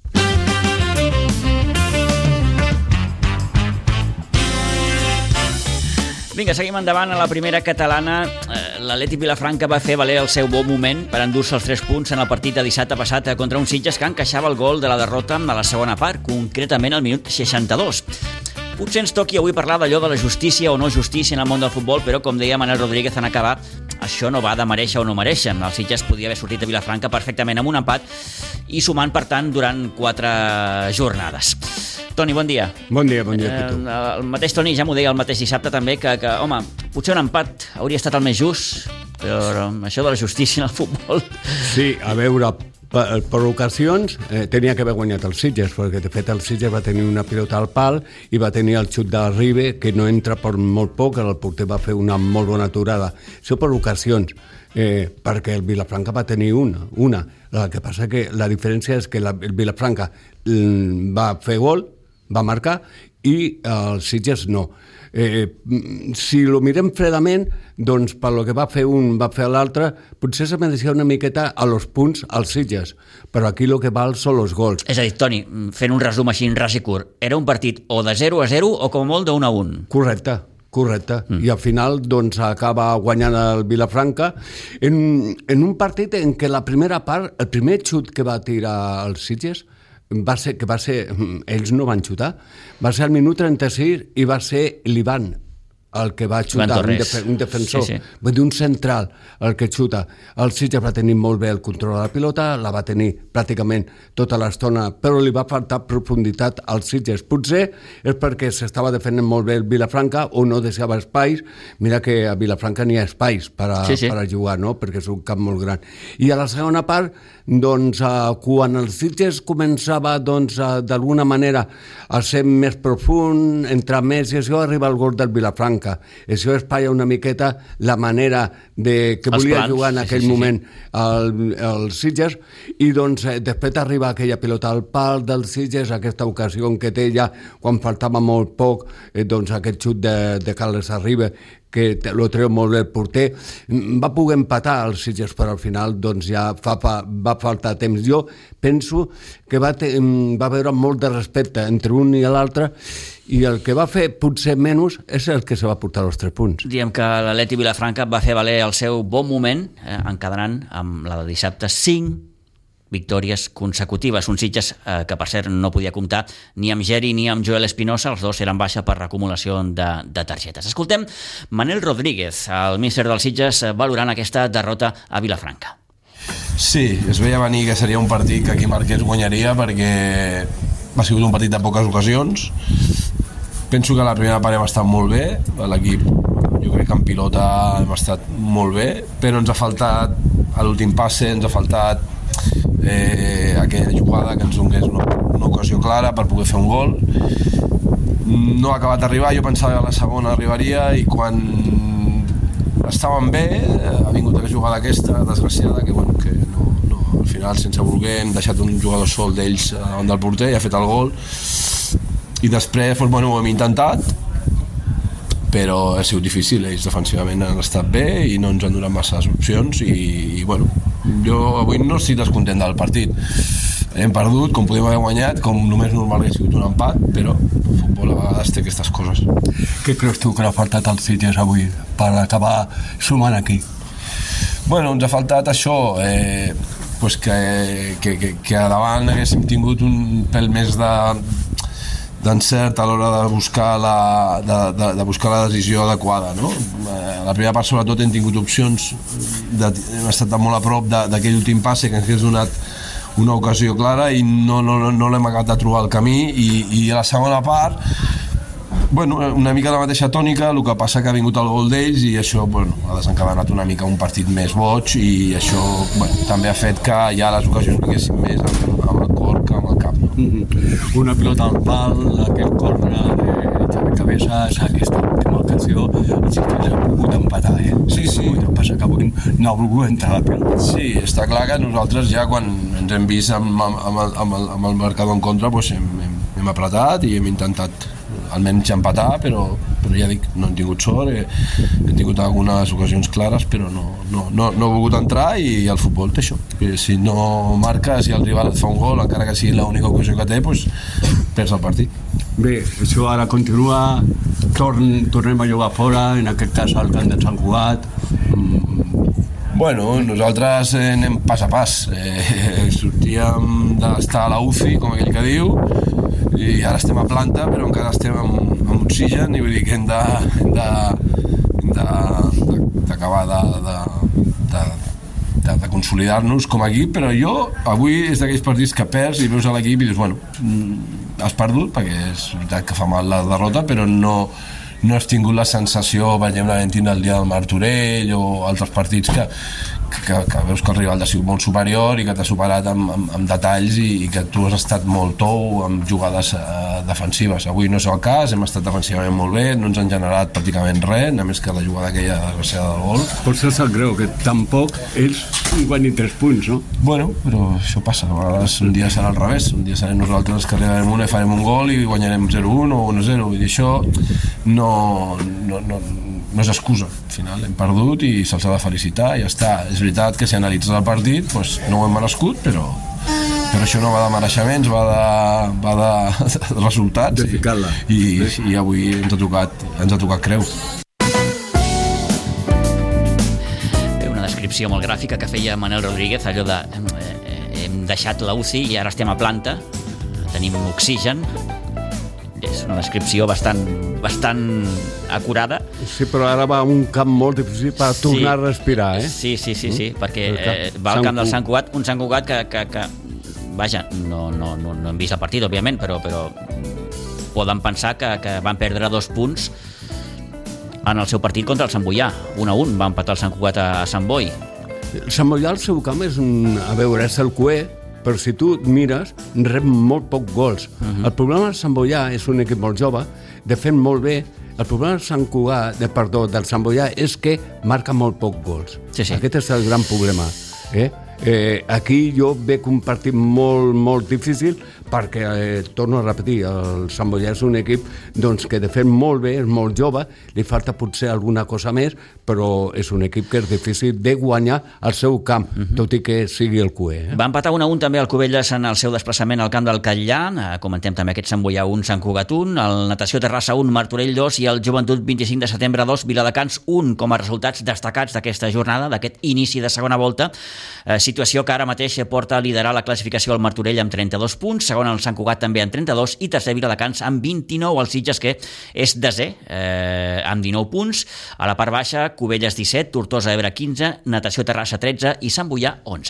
Vinga, seguim endavant a la primera catalana. L'Atlètic Vilafranca va fer valer el seu bon moment per endur-se els tres punts en el partit de dissabte passat contra un Sitges que encaixava el gol de la derrota a la segona part, concretament al minut seixanta-dos. Potser ens toqui avui parlar d'allò de la justícia o no justícia en el món del futbol, però com deia Manel Rodríguez en acabar, això no va de mereixer o no mereixer. El Sitges podia haver sortit a Vilafranca perfectament amb un empat i sumant, per tant, durant quatre jornades. Toni, bon dia. Bon dia, bon dia, Pitu. Eh, el mateix Toni ja m'ho deia el mateix dissabte també, que, que, home, potser un empat hauria estat el més just, però això de la justícia en el futbol... Sí, a veure, per, per ocasions eh, tenia que haver guanyat el Sitges, perquè de fet el Sitges va tenir una pilota al pal i va tenir el xut de Ribe, que no entra per molt poc, el porter va fer una molt bona aturada. Això per ocasions, eh, perquè el Vilafranca va tenir una, una. El que passa que la diferència és que la, el Vilafranca va fer gol, va marcar, i el Sitges no. Eh, si lo mirem fredament, doncs per lo que va fer un va fer l'altre, potser se mereixia una miqueta a los punts als Sitges, però aquí lo que val són los gols. És a dir, Toni, fent un resum així en ras i curt, era un partit o de zero a zero o com molt de un a un. Correcte, correcte. Mm. I al final doncs acaba guanyant el Vilafranca en, en un partit en què la primera part, el primer xut que va tirar els Sitges va ser, que va ser, ells no van xutar, va ser al minut trenta-sis i va ser l'Ivan el que va xutar, un, def un defensor, sí, sí. Vull dir, un central el que xuta. El Sitges va tenir molt bé el control de la pilota, la va tenir pràcticament tota l'estona, però li va faltar profunditat als Sitges. Potser és perquè s'estava defendent molt bé el Vilafranca o no deixava espais. Mira que a Vilafranca n'hi ha espais per a, sí, sí. per a jugar, no? Perquè és un camp molt gran. I a la segona part, doncs, eh, quan el Sitges començava doncs, d'alguna manera a ser més profund, entrar més, i això arriba al gol del Vilafranca. Això espatlla una miqueta la manera de que volia plans, jugar en aquell sí, sí, moment sí. El, el Sitges, i doncs eh, després arriba aquella pilota al pal del Sitges, aquesta ocasió en què té ja, quan faltava molt poc, eh, doncs aquest xut de, de Carles Arriba, que lo treu molt bé el porter, va poder empatar el Sitges, però al final doncs ja fa, fa, va faltar temps. Jo penso que va, te, va haver molt de respecte entre un i l'altre, i el que va fer potser menys és el que se va portar els tres punts. Diem que l'Atleti Vilafranca va fer valer el seu bon moment, eh, encadenant amb la de dissabte cinc victòries consecutives. Un Sitges eh, que, per cert, no podia comptar ni amb Geri ni amb Joel Espinosa, els dos eren baixa per acumulació de, de targetes. Escoltem Manel Rodríguez, el míster del Sitges, valorant aquesta derrota a Vilafranca. Sí, es veia venir que seria un partit que qui marqués guanyaria, perquè ha sigut un partit de poques ocasions. Penso que la primera part hem estat molt bé, l'equip jo crec que en pilota hem estat molt bé, però ens ha faltat a l'últim passe, ens ha faltat eh, aquella jugada que ens donés una, una ocasió clara per poder fer un gol. No ha acabat d'arribar, jo pensava que la segona arribaria, i quan estàvem bé ha vingut aquesta jugada aquesta desgraciada que, bueno, que no, no, al final sense voler hem deixat un jugador sol d'ells davant del porter i ha fet el gol, i després doncs, bueno, ho hem intentat, però ha sigut difícil. Ells defensivament han estat bé i no ens han donat massa opcions, i, i bueno, jo avui no estic descontent del partit. Hem perdut, com podem haver guanyat, com només normal que ha sigut un empat, però el futbol a vegades té aquestes coses. Què creus tu que ha faltat als Sitges avui per acabar sumant aquí? Bueno, ens ha faltat això, eh, pues que, que, que, que a davant haguéssim tingut un pèl més de d'encert a l'hora de buscar la, de, de, de buscar la decisió adequada, no? La primera part sobretot hem tingut opcions, de, hem estat molt a prop d'aquell últim passe que ens hagués donat una ocasió clara i no, no, no l'hem acabat de trobar el camí, i, i a la segona part, bueno, una mica la mateixa tònica, el que passa que ha vingut el gol d'ells i això, bueno, ha desencadenat una mica un partit més boig, i això, bueno, també ha fet que ja les ocasions vinguessin més amb, amb el cor que amb el cap, no? Mm-hmm. Una pilota al pal, aquest corre de Xavi Cabezas, aquesta última ocasió, el Sitges ha pogut empatar, eh? Sí, sí. El que passa que avui no ha volgut entrar la pilota. Sí, està clar que nosaltres ja quan ens hem vist amb, amb, amb, el, amb, el, amb el marcador en contra, doncs hem, hem, hem apretat i hem intentat almenys empatar, però, però ja dic, no hem tingut sort, eh, hem tingut algunes ocasions clares, però no, no, no, no he volgut entrar, i el futbol té això, que si no marques i el rival et fa un gol, encara que sigui l'única ocasió que té, doncs perds el partit. Bé, això ara continua, torn, tornem a jugar fora, en aquest cas al camp de Sant Cugat. mm. Bueno, nosaltres eh, anem pas a pas, eh, sortíem d'estar a la U C I, com aquell que diu, i ara estem a planta, però encara estem amb, amb oxigen, i vull dir que hem de, hem de, d'acabar de, de, de, de, de consolidar-nos com a equip, però jo avui és d'aquells partits que perds i veus a l'equip i dius, bueno, has perdut, perquè és veritat que fa mal la derrota, però no, no has tingut la sensació, per exemple, el dia del Martorell o altres partits que, que, que veus que el rival ha sigut molt superior i que t'ha superat amb, amb, amb detalls i, i que tu has estat molt tou amb jugades uh, defensives. Avui no és el cas, hem estat defensivament molt bé, no ens han generat pràcticament res, només que la jugada aquella desgraciada del gol. Potser se'l creu que tampoc ells guanyin tres punts, no? Bueno, però això passa, a vegades un dia serà al revés, un dia serem nosaltres que arribarem una i farem un gol i guanyarem zero un o un zero, vull dir, això no, no, no, no és excusa. Al final hem perdut i se'ls ha de felicitar i ja està. És veritat que si analitzes el partit doncs no ho hem merescut, però, però això no va de mereixements, va de, va de, de resultats de ficar-la. I, i, i avui ens ha tocat, ens ha tocat creu. Una descripció molt gràfica que feia Manel Rodríguez, allò de eh, hem deixat la U C I i ara estem a planta, tenim oxigen. És una descripció bastant, bastant acurada. Sí, però ara va a un camp molt difícil per tornar sí. a respirar, eh? Sí, sí, sí, sí, perquè eh, va al camp del Sant Cugat, un Sant Cugat que, que, que vaja, no, no, no, no hem vist el partit, òbviament, però, però poden pensar que, que van perdre dos punts en el seu partit contra el Sant Boià. un a un va empatar el Sant Cugat a Sant Boi. El Sant Boià, el seu camp, és un... A veure, és el Cué, però si tu mires, rep molt poc gols. Uh-huh. El problema del Sant Boià és un equip molt jove, defèn molt bé. El problema del Sant Cugat, de, perdó, del Sant Boià és que marca molt poc gols. Sí, sí. Aquest és el gran problema. Eh? Eh, aquí jo veig un partit molt, molt difícil perquè, eh, torno a repetir, el Sant Boià és un equip doncs, que defèn molt bé, és molt jove, li falta potser alguna cosa més, però és un equip que és difícil de guanyar al seu camp, uh-huh. tot i que sigui el Cué. Eh? Va empatar un a un també el Cubelles en el seu desplaçament al camp del Catllà, eh, comentem també aquest Sant Boià un, Sant Cugat un, el Natació Terrassa un, Martorell dos i el Joventut vint-i-cinc de setembre dos, Viladecans un, com a resultats destacats d'aquesta jornada, d'aquest inici de segona volta, eh, situació que ara mateix porta a liderar la classificació al Martorell amb trenta-dos punts, segon el Sant Cugat també amb trenta-dos i tercer Viladecans amb vint-i-nou, el Sitges que és desè eh, amb dinou punts, a la part baixa Cubelles disset, Tortosa Ebre quinze, Natació Terrassa tretze i Sant Boià onze.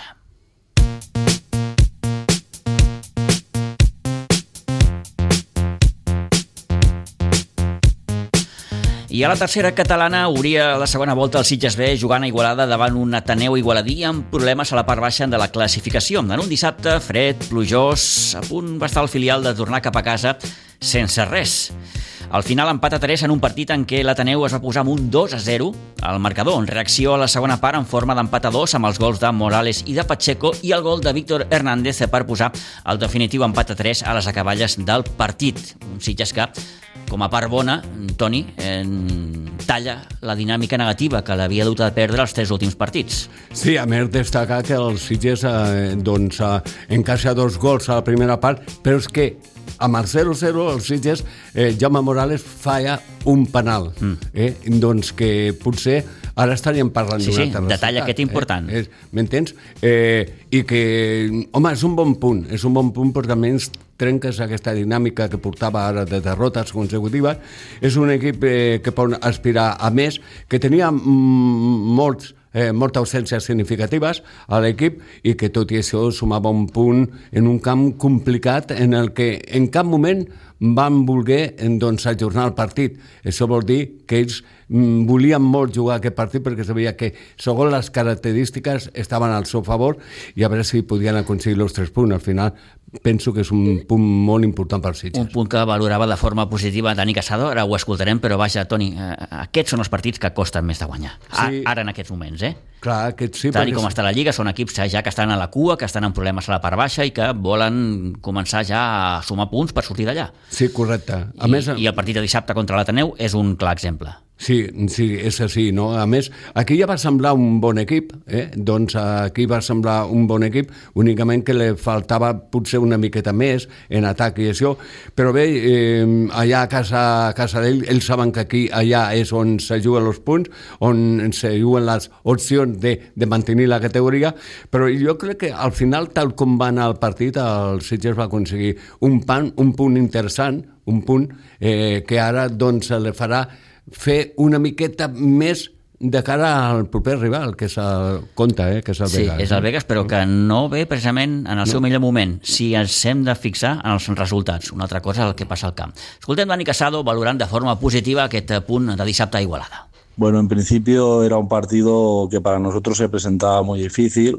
I a la tercera catalana hauria la segona volta el Sitges B jugant a Igualada davant un Ateneu igualadí amb problemes a la part baixa de la classificació. En un dissabte fred, plujós, a punt va estar el filial de tornar cap a casa sense res. Al final empat a tres en un partit en què l'Ateneu es va posar amb un dos a zero al marcador, en reacció a la segona part en forma d'empat a dos amb els gols de Morales i de Pacheco i el gol de Víctor Hernández per posar el definitiu empat a tres a les acaballes del partit. Un Sitges que, com a part bona, Toni, eh, talla la dinàmica negativa que l'havia dut a perdre els tres últims partits. Sí, a més destacar que el Sitges eh, doncs, eh, encaixa dos gols a la primera part, però és que amb el zero a zero el Sitges, eh, Jaume Morales falla un penal, mm. eh, doncs que potser ara estaríem parlant sí, d'un sí, altre detall aquest important. Eh, m'entens? Eh, I que, home, és un bon punt, és un bon punt perquè almenys trenques aquesta dinàmica que portava ara de derrotes consecutives. És un equip eh, que pot aspirar a més, que tenia mm, molts Eh, moltes ausències significatives a l'equip i que tot i això sumava un punt en un camp complicat en el que en cap moment van voler doncs, ajornar el partit. Això vol dir que ells mm, volien molt jugar aquest partit perquè sabia que, segons les característiques, estaven al seu favor i a veure si podien aconseguir els tres punts. Al final, penso que és un punt molt important per Sitges. Un punt que valorava de forma positiva Dani Casado, ara ho escoltarem, però vaja, Toni, eh, aquests són els partits que costen més de guanyar. Sí. Ara en aquests moments, eh? Clar, aquests sí. Tal com està la Lliga, són equips ja que estan a la cua, que estan amb problemes a la part baixa i que volen començar ja a sumar punts per sortir d'allà. Sí, correcte. A I, més, I el partit de dissabte contra l'Ateneu és un clar exemple. Sí, sí, és així, no? A més, aquí ja va semblar un bon equip, eh? Doncs aquí va semblar un bon equip, únicament que li faltava potser una miqueta més en atac i això, però bé, eh, allà a casa, a casa d'ell, ells saben que aquí, allà és on se juguen els punts, on se juguen les opcions de, de mantenir la categoria, però jo crec que al final, tal com va anar el partit, el Sitges va aconseguir un, pan, un punt interessant, un punt eh, que ara doncs le farà fer una miqueta més de cara al proper rival, que és el Conta, eh, que és el Vegas. Sí, és el Vegas, però que no ve precisament en el seu no. millor moment, si ens hem de fixar en els resultats. Una altra cosa és el que passa al camp. Escoltem Dani Casado valorant de forma positiva aquest punt de dissabte a Igualada. Bueno, en principio era un partido que para nosotros se presentaba muy difícil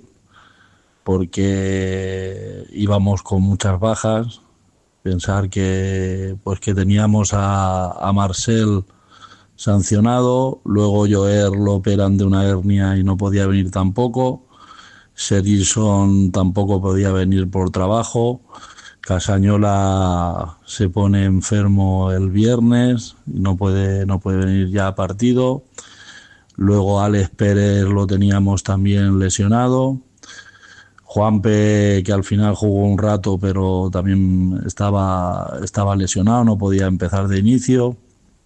porque íbamos con muchas bajas. Pensar que pues que teníamos a, a Marcel sancionado, luego Joer lo operan de una hernia y no podía venir tampoco, Serilson tampoco podía venir por trabajo, Casañola se pone enfermo el viernes y no puede, no puede venir ya a partido. Luego Alex Pérez lo teníamos también lesionado. Juanpe, que al final jugó un rato, pero también estaba, estaba lesionado, no podía empezar de inicio.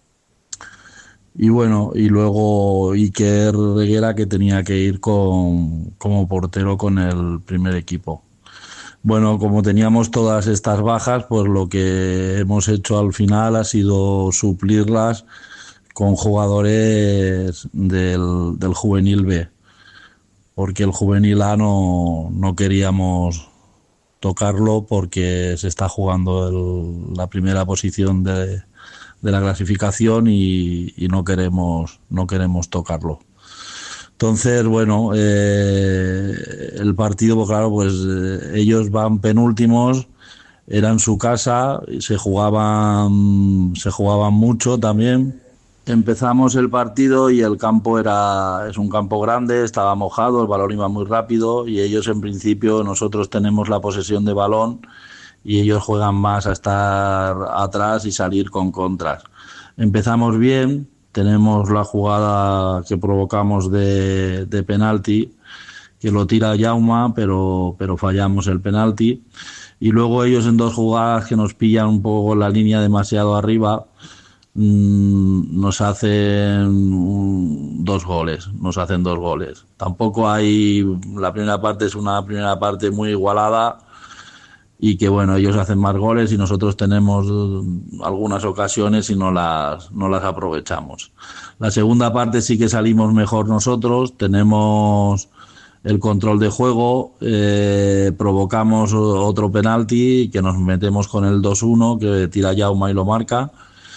Y bueno, y luego Iker Reguera, que tenía que ir con, como portero con el primer equipo. Bueno, como teníamos todas estas bajas, pues lo que hemos hecho al final ha sido suplirlas con jugadores del, del Juvenil B, porque el Juvenil A no, no queríamos tocarlo porque se está jugando el, la primera posición de, de la clasificación y, y no queremos, no queremos tocarlo. Entonces, bueno, eh, el partido, pues claro, pues eh, ellos van penúltimos, era en su casa, se jugaban, se jugaban mucho también. Empezamos el partido y el campo era es un campo grande, estaba mojado, el balón iba muy rápido y ellos en principio, nosotros tenemos la posesión de balón y ellos juegan más a estar atrás y salir con contras. Empezamos bien. Tenemos la jugada que provocamos de, de penalti, que lo tira Jauma, pero, pero fallamos el penalti. Y luego ellos en dos jugadas que nos pillan un poco la línea demasiado arriba, mmm, nos hacen un, dos goles, nos hacen dos goles. Tampoco hay, la primera parte es una primera parte muy igualada, y que bueno, ellos hacen más goles y nosotros tenemos algunas ocasiones y no las, no las aprovechamos. La segunda parte sí que salimos mejor nosotros, tenemos el control de juego, eh, provocamos otro penalti que nos metemos con el dos uno, que tira Jauma y lo marca,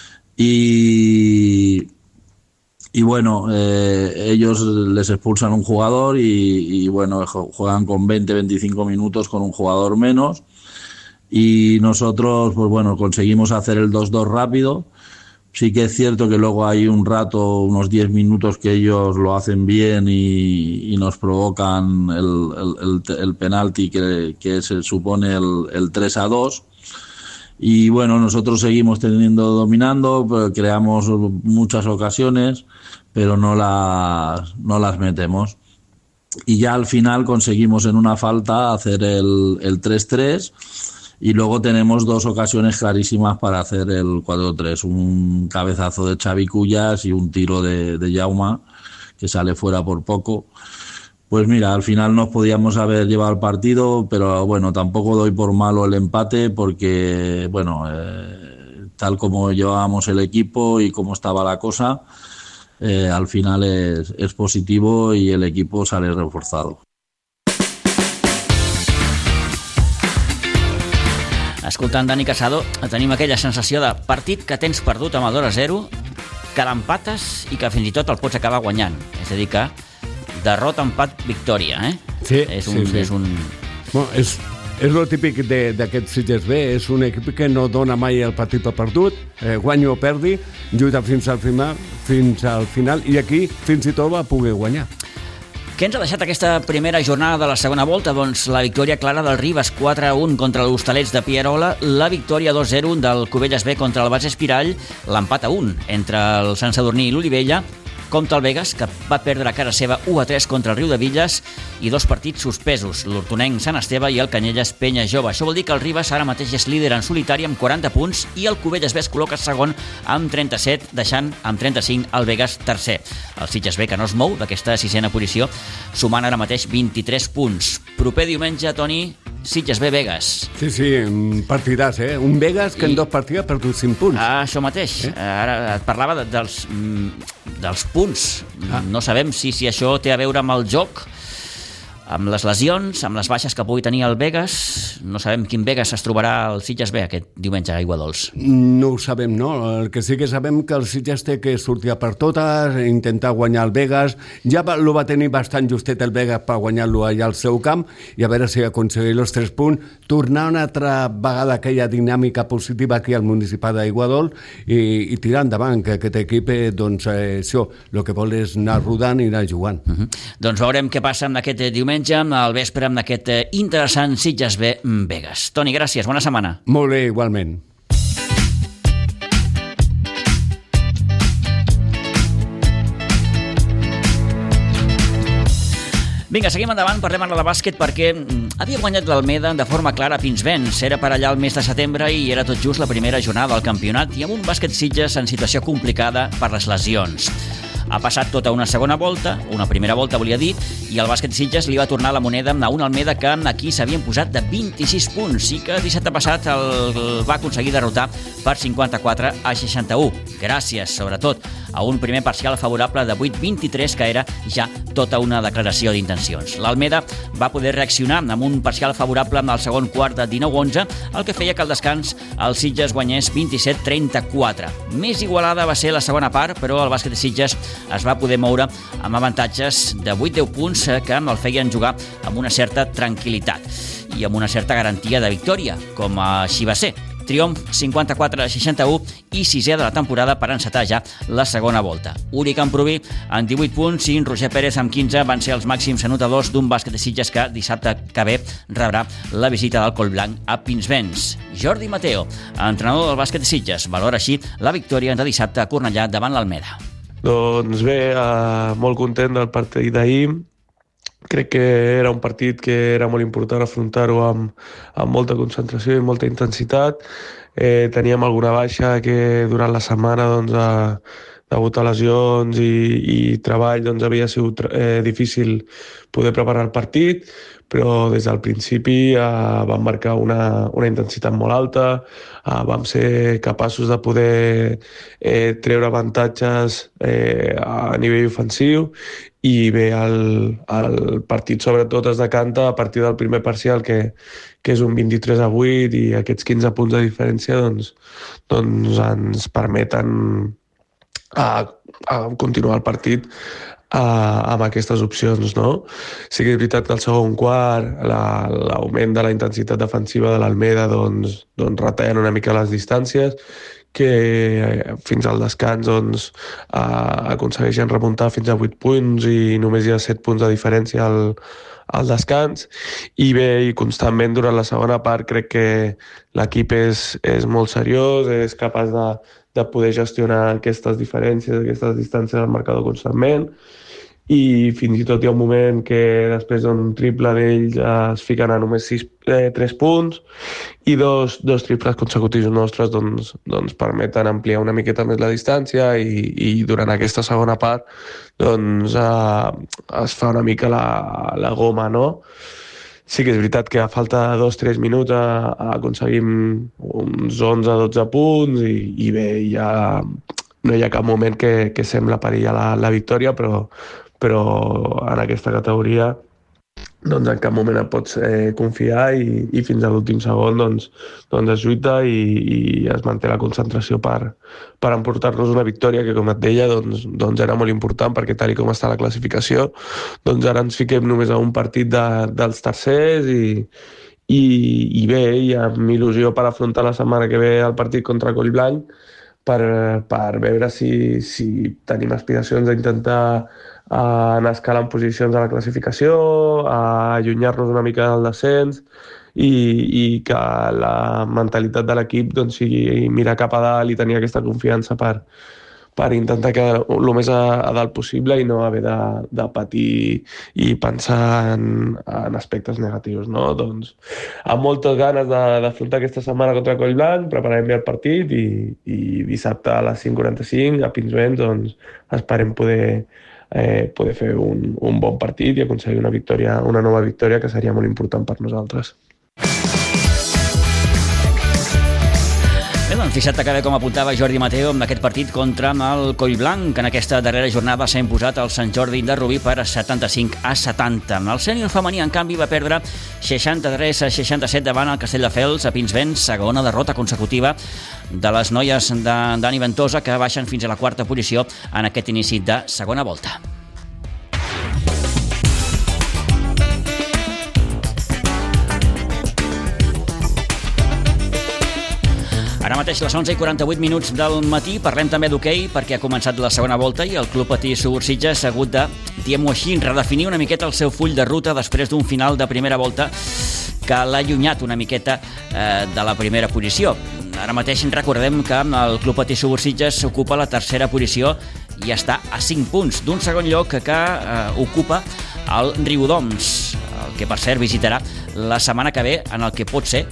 y, y bueno, eh, ellos les expulsan un jugador y, y bueno, juegan con veinte a veinticinco minutos con un jugador menos. Y nosotros, pues bueno, conseguimos hacer el dos dos rápido. Sí que es cierto que luego hay un rato, unos diez minutos que ellos lo hacen bien y, y nos provocan el, el, el, el penalti que, que se supone el, el tres a dos. Y bueno, nosotros seguimos teniendo dominando, creamos muchas ocasiones, pero no las, no las metemos. Y ya al final conseguimos en una falta hacer el, el tres tres. Y luego tenemos dos ocasiones clarísimas para hacer el cuatro tres, un cabezazo de Xavi Cuyas y un tiro de, de Jauma, que sale fuera por poco. Pues mira, al final nos podíamos haber llevado el partido, pero bueno, tampoco doy por malo el empate porque, bueno, eh, tal como llevábamos el equipo y cómo estaba la cosa, eh, al final es, es positivo y el equipo sale reforzado. Escoltant Dani Casado, tenim aquella sensació de partit que tens perdut amb el dos a zero, que l'empates i que fins i tot el pots acabar guanyant. És a dir que derrota, empat, victòria, eh? Sí, és un, sí, sí. És un... Bueno, és, és el típic d'aquest Sitges B, és un equip que no dona mai el partit per perdut, eh, guanyi o perdi, lluita fins al final, fins al final, i aquí fins i tot va poder guanyar. Què ens ha deixat aquesta primera jornada de la segona volta? Doncs la victòria clara del Ribes quatre a un contra l'Hostalets de Pierola, la victòria dos a zero del Cubelles B contra el Bas Espirall, l'empat a un entre el Sant Sadurní i l'Olivella, contra el Vegas, que va perdre a casa seva u a tres contra el Riu de Villes, i dos partits suspesos, l'Hortonenc Sant Esteve i el Canyelles Penya Jove. Això vol dir que el Ribes ara mateix és líder en solitari amb quaranta punts i el Cubelles B es col·loca segon amb trenta-set, deixant amb trenta-cinc el Vegas tercer. El Sitges B, que no es mou d'aquesta sisena posició, sumant ara mateix vint-i-tres punts. Proper diumenge, Toni, Sitges B Vegas. Sí, sí, un partidàs, eh? Un Vegas que I... en dos partides ha perdut cinc punts. Ah, això mateix. Eh? Ara et parlava de, dels, dels punts. Ah. No sabem si, si això té a veure amb el joc amb les lesions, amb les baixes que pugui tenir el Begues, no sabem quin Begues es trobarà al Sitges B aquest diumenge a Aiguadols. No ho sabem, no. El que sí que sabem que el Sitges té que sortir per totes, intentar guanyar el Begues. Ja lo va tenir bastant justet el Begues per guanyar-lo allà al seu camp i a veure si aconseguir els tres punts, tornar una altra vegada aquella dinàmica positiva aquí al Municipal d'Aiguadols i, i tirar endavant, que aquest equip, doncs, eh, això, el que vol és anar rodant i anar jugant. Uh-huh. Doncs veurem què passa amb aquest diumenge al vespre amb aquest interessant Sitges B Begues. Toni, gràcies, bona setmana. Molt bé, igualment. Vinga, seguim endavant, parlem ara de bàsquet perquè havia guanyat l'Almeda de forma clara a Pinsbens. Era per allà el mes de setembre i era tot just la primera jornada del campionat i amb un bàsquet Sitges en situació complicada per les lesions. Ha passat tota una segona volta, una primera volta volia dir, i el bàsquet Sitges li va tornar la moneda a un Almeda que aquí s'havien posat de vint-i-sis punts i que dissabte passat el va aconseguir derrotar per cinquanta-quatre a seixanta-u. Gràcies, sobretot, a un primer parcial favorable de vuit vint-i-tres que era ja tota una declaració d'intencions. L'Almeda va poder reaccionar amb un parcial favorable al segon quart de dinou onze, el que feia que al descans el Sitges guanyés vint-i-set trenta-quatre. Més igualada va ser la segona part, però el bàsquet de Sitges es va poder moure amb avantatges de vuit deu punts que el feien jugar amb una certa tranquil·litat i amb una certa garantia de victòria, com així va ser. Triomf cinquanta-quatre a seixanta-u i sisè de la temporada per encetar ja la segona volta. Uri Camproví amb divuit punts i Roger Pérez amb quinze van ser els màxims anotadors d'un bàsquet de Sitges que dissabte que ve rebrà la visita del Collblanc a Pinsbens. Jordi Mateo, entrenador del bàsquet de Sitges, valora així la victòria de dissabte a Cornellà davant l'Almeda. Doncs bé, eh, molt content del partit d'ahir. Crec que era un partit que era molt important afrontar-ho amb, amb molta concentració i molta intensitat. Eh, teníem alguna baixa que durant la setmana, doncs, a, degut a lesions i, i treball, doncs, havia sigut eh, difícil poder preparar el partit, però des del principi eh, vam marcar una, una intensitat molt alta, eh, vam ser capaços de poder eh, treure avantatges eh, a nivell ofensiu i bé, el, el partit sobretot es decanta a partir del primer parcial, que, que és un vint-i-tres a vuit, i aquests quinze punts de diferència doncs, doncs ens permeten a, a continuar el partit a, amb aquestes opcions, no? Sí que és veritat que al segon quart la, l'augment de la intensitat defensiva de l'Almeda doncs, doncs retallen una mica les distàncies, que fins al descans doncs, eh, aconsegueixen remuntar fins a vuit punts i només hi ha set punts de diferència al, al descans. I bé, i constantment durant la segona part crec que l'equip és, és molt seriós, és capaç de, de poder gestionar aquestes diferències, aquestes distàncies al marcador constantment, i fins i tot hi ha un moment que després d'un triple d'ells es fiquen a només sis, eh, tres punts i dos, dos triples consecutius nostres doncs, doncs permeten ampliar una miqueta més la distància i, i durant aquesta segona part doncs, eh, es fa una mica la, la goma, no? Sí que és veritat que a falta de dos o tres minuts a, a aconseguim uns onze a dotze punts i, i bé, ja no hi ha cap moment que, que sembla perillar la, la victòria, però però en aquesta categoria doncs en cap moment et pots eh, confiar i, i fins a l'últim segon doncs, doncs es lluita i, i es manté la concentració per, per emportar-nos una victòria que, com et deia, doncs, doncs era molt important perquè tal com està la classificació, doncs ara ens fiquem només a un partit de, dels tercers i, i, i bé, i amb il·lusió per afrontar la setmana que ve el partit contra Collblanc per, per veure si, si tenim aspiracions d'intentar a anar escalant posicions a la classificació, a allunyar-nos una mica del descens i, i que la mentalitat de l'equip doncs, sigui mirar cap a dalt i tenir aquesta confiança per, per intentar quedar el més a, a dalt possible i no haver de, de patir i pensar en, en aspectes negatius, no? Doncs, amb moltes ganes de, d'afrontar aquesta setmana contra Collblanc, prepararem bé el partit i, i dissabte a les cinc quaranta-cinc a Pinsbens doncs, esperem poder Eh, poder fer un, un bon partit i aconseguir una victòria, una nova victòria que seria molt important per nosaltres. Bé, doncs dissabte que ve, com apuntava Jordi Mateo, amb aquest partit contra el Collblanc, que en aquesta darrera jornada s'ha imposat el Sant Jordi de Rubí per setanta-cinc a setanta. El sènior femení, en canvi, va perdre seixanta-tres a seixanta-set davant el Castelldefels a Pinsbens, segona derrota consecutiva de les noies de Dani Ventosa, que baixen fins a la quarta posició en aquest inici de segona volta. Ara mateix les onze i quaranta-vuit minuts del matí, parlem també d'hoquei perquè ha començat la segona volta i el Club Patí Subursitges ha hagut de, diguem-ho així, redefinir una miqueta el seu full de ruta després d'un final de primera volta que l'ha allunyat una miqueta eh, de la primera posició. Ara mateix recordem que el Club Patí Subursitges ocupa la tercera posició i està a cinc punts d'un segon lloc que eh, ocupa el Riudoms, el que per cert visitarà la setmana que ve, en el que pot ser,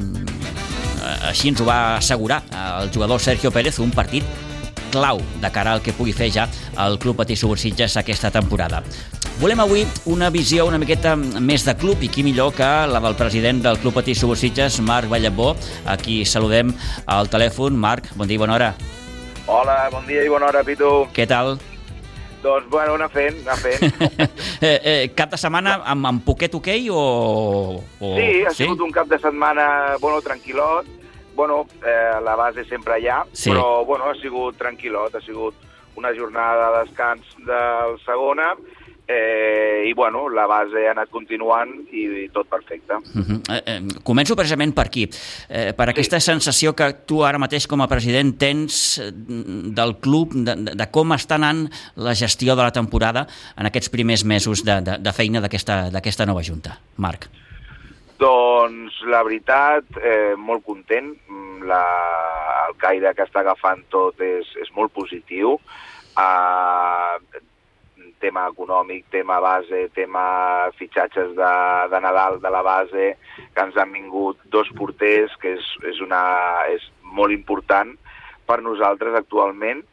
així ens ho va assegurar el jugador Sergio Pérez, un partit clau de cara al que pugui fer ja el Club Patí Subursitges aquesta temporada. Volem avui una visió una miqueta més de club i qui millor que la del president del Club Patí Subursitges, Marc Vallabó, a qui saludem al telèfon. Marc, bon dia i bona hora. Hola, bon dia i bona hora, Pitu. Què tal? Doncs, bueno, anar fent, anar fent. eh, eh, cap de setmana amb, amb poquet hoquei o, o... Sí, ha sigut sí? un cap de setmana, bueno, tranquil·lot. Bueno, eh, la base sempre allà, sí. Però, bueno, ha sigut tranquil·lot, ha sigut una jornada de descans del segona, eh, i, bueno, la base ha anat continuant i, i tot perfecte. Uh-huh. eh, eh, començo precisament per aquí, eh, per aquesta sí. sensació que tu ara mateix com a president tens del club, de, de com està anant la gestió de la temporada en aquests primers mesos de, de, de feina d'aquesta d'aquesta nova junta. Marc. Doncs la veritat, eh, molt content. La, el caire que està agafant tot és, és molt positiu. Uh, tema econòmic, tema base, tema fitxatges de, de Nadal de la base, que ens han vingut dos porters, que és, és, una, és molt important per nosaltres actualment.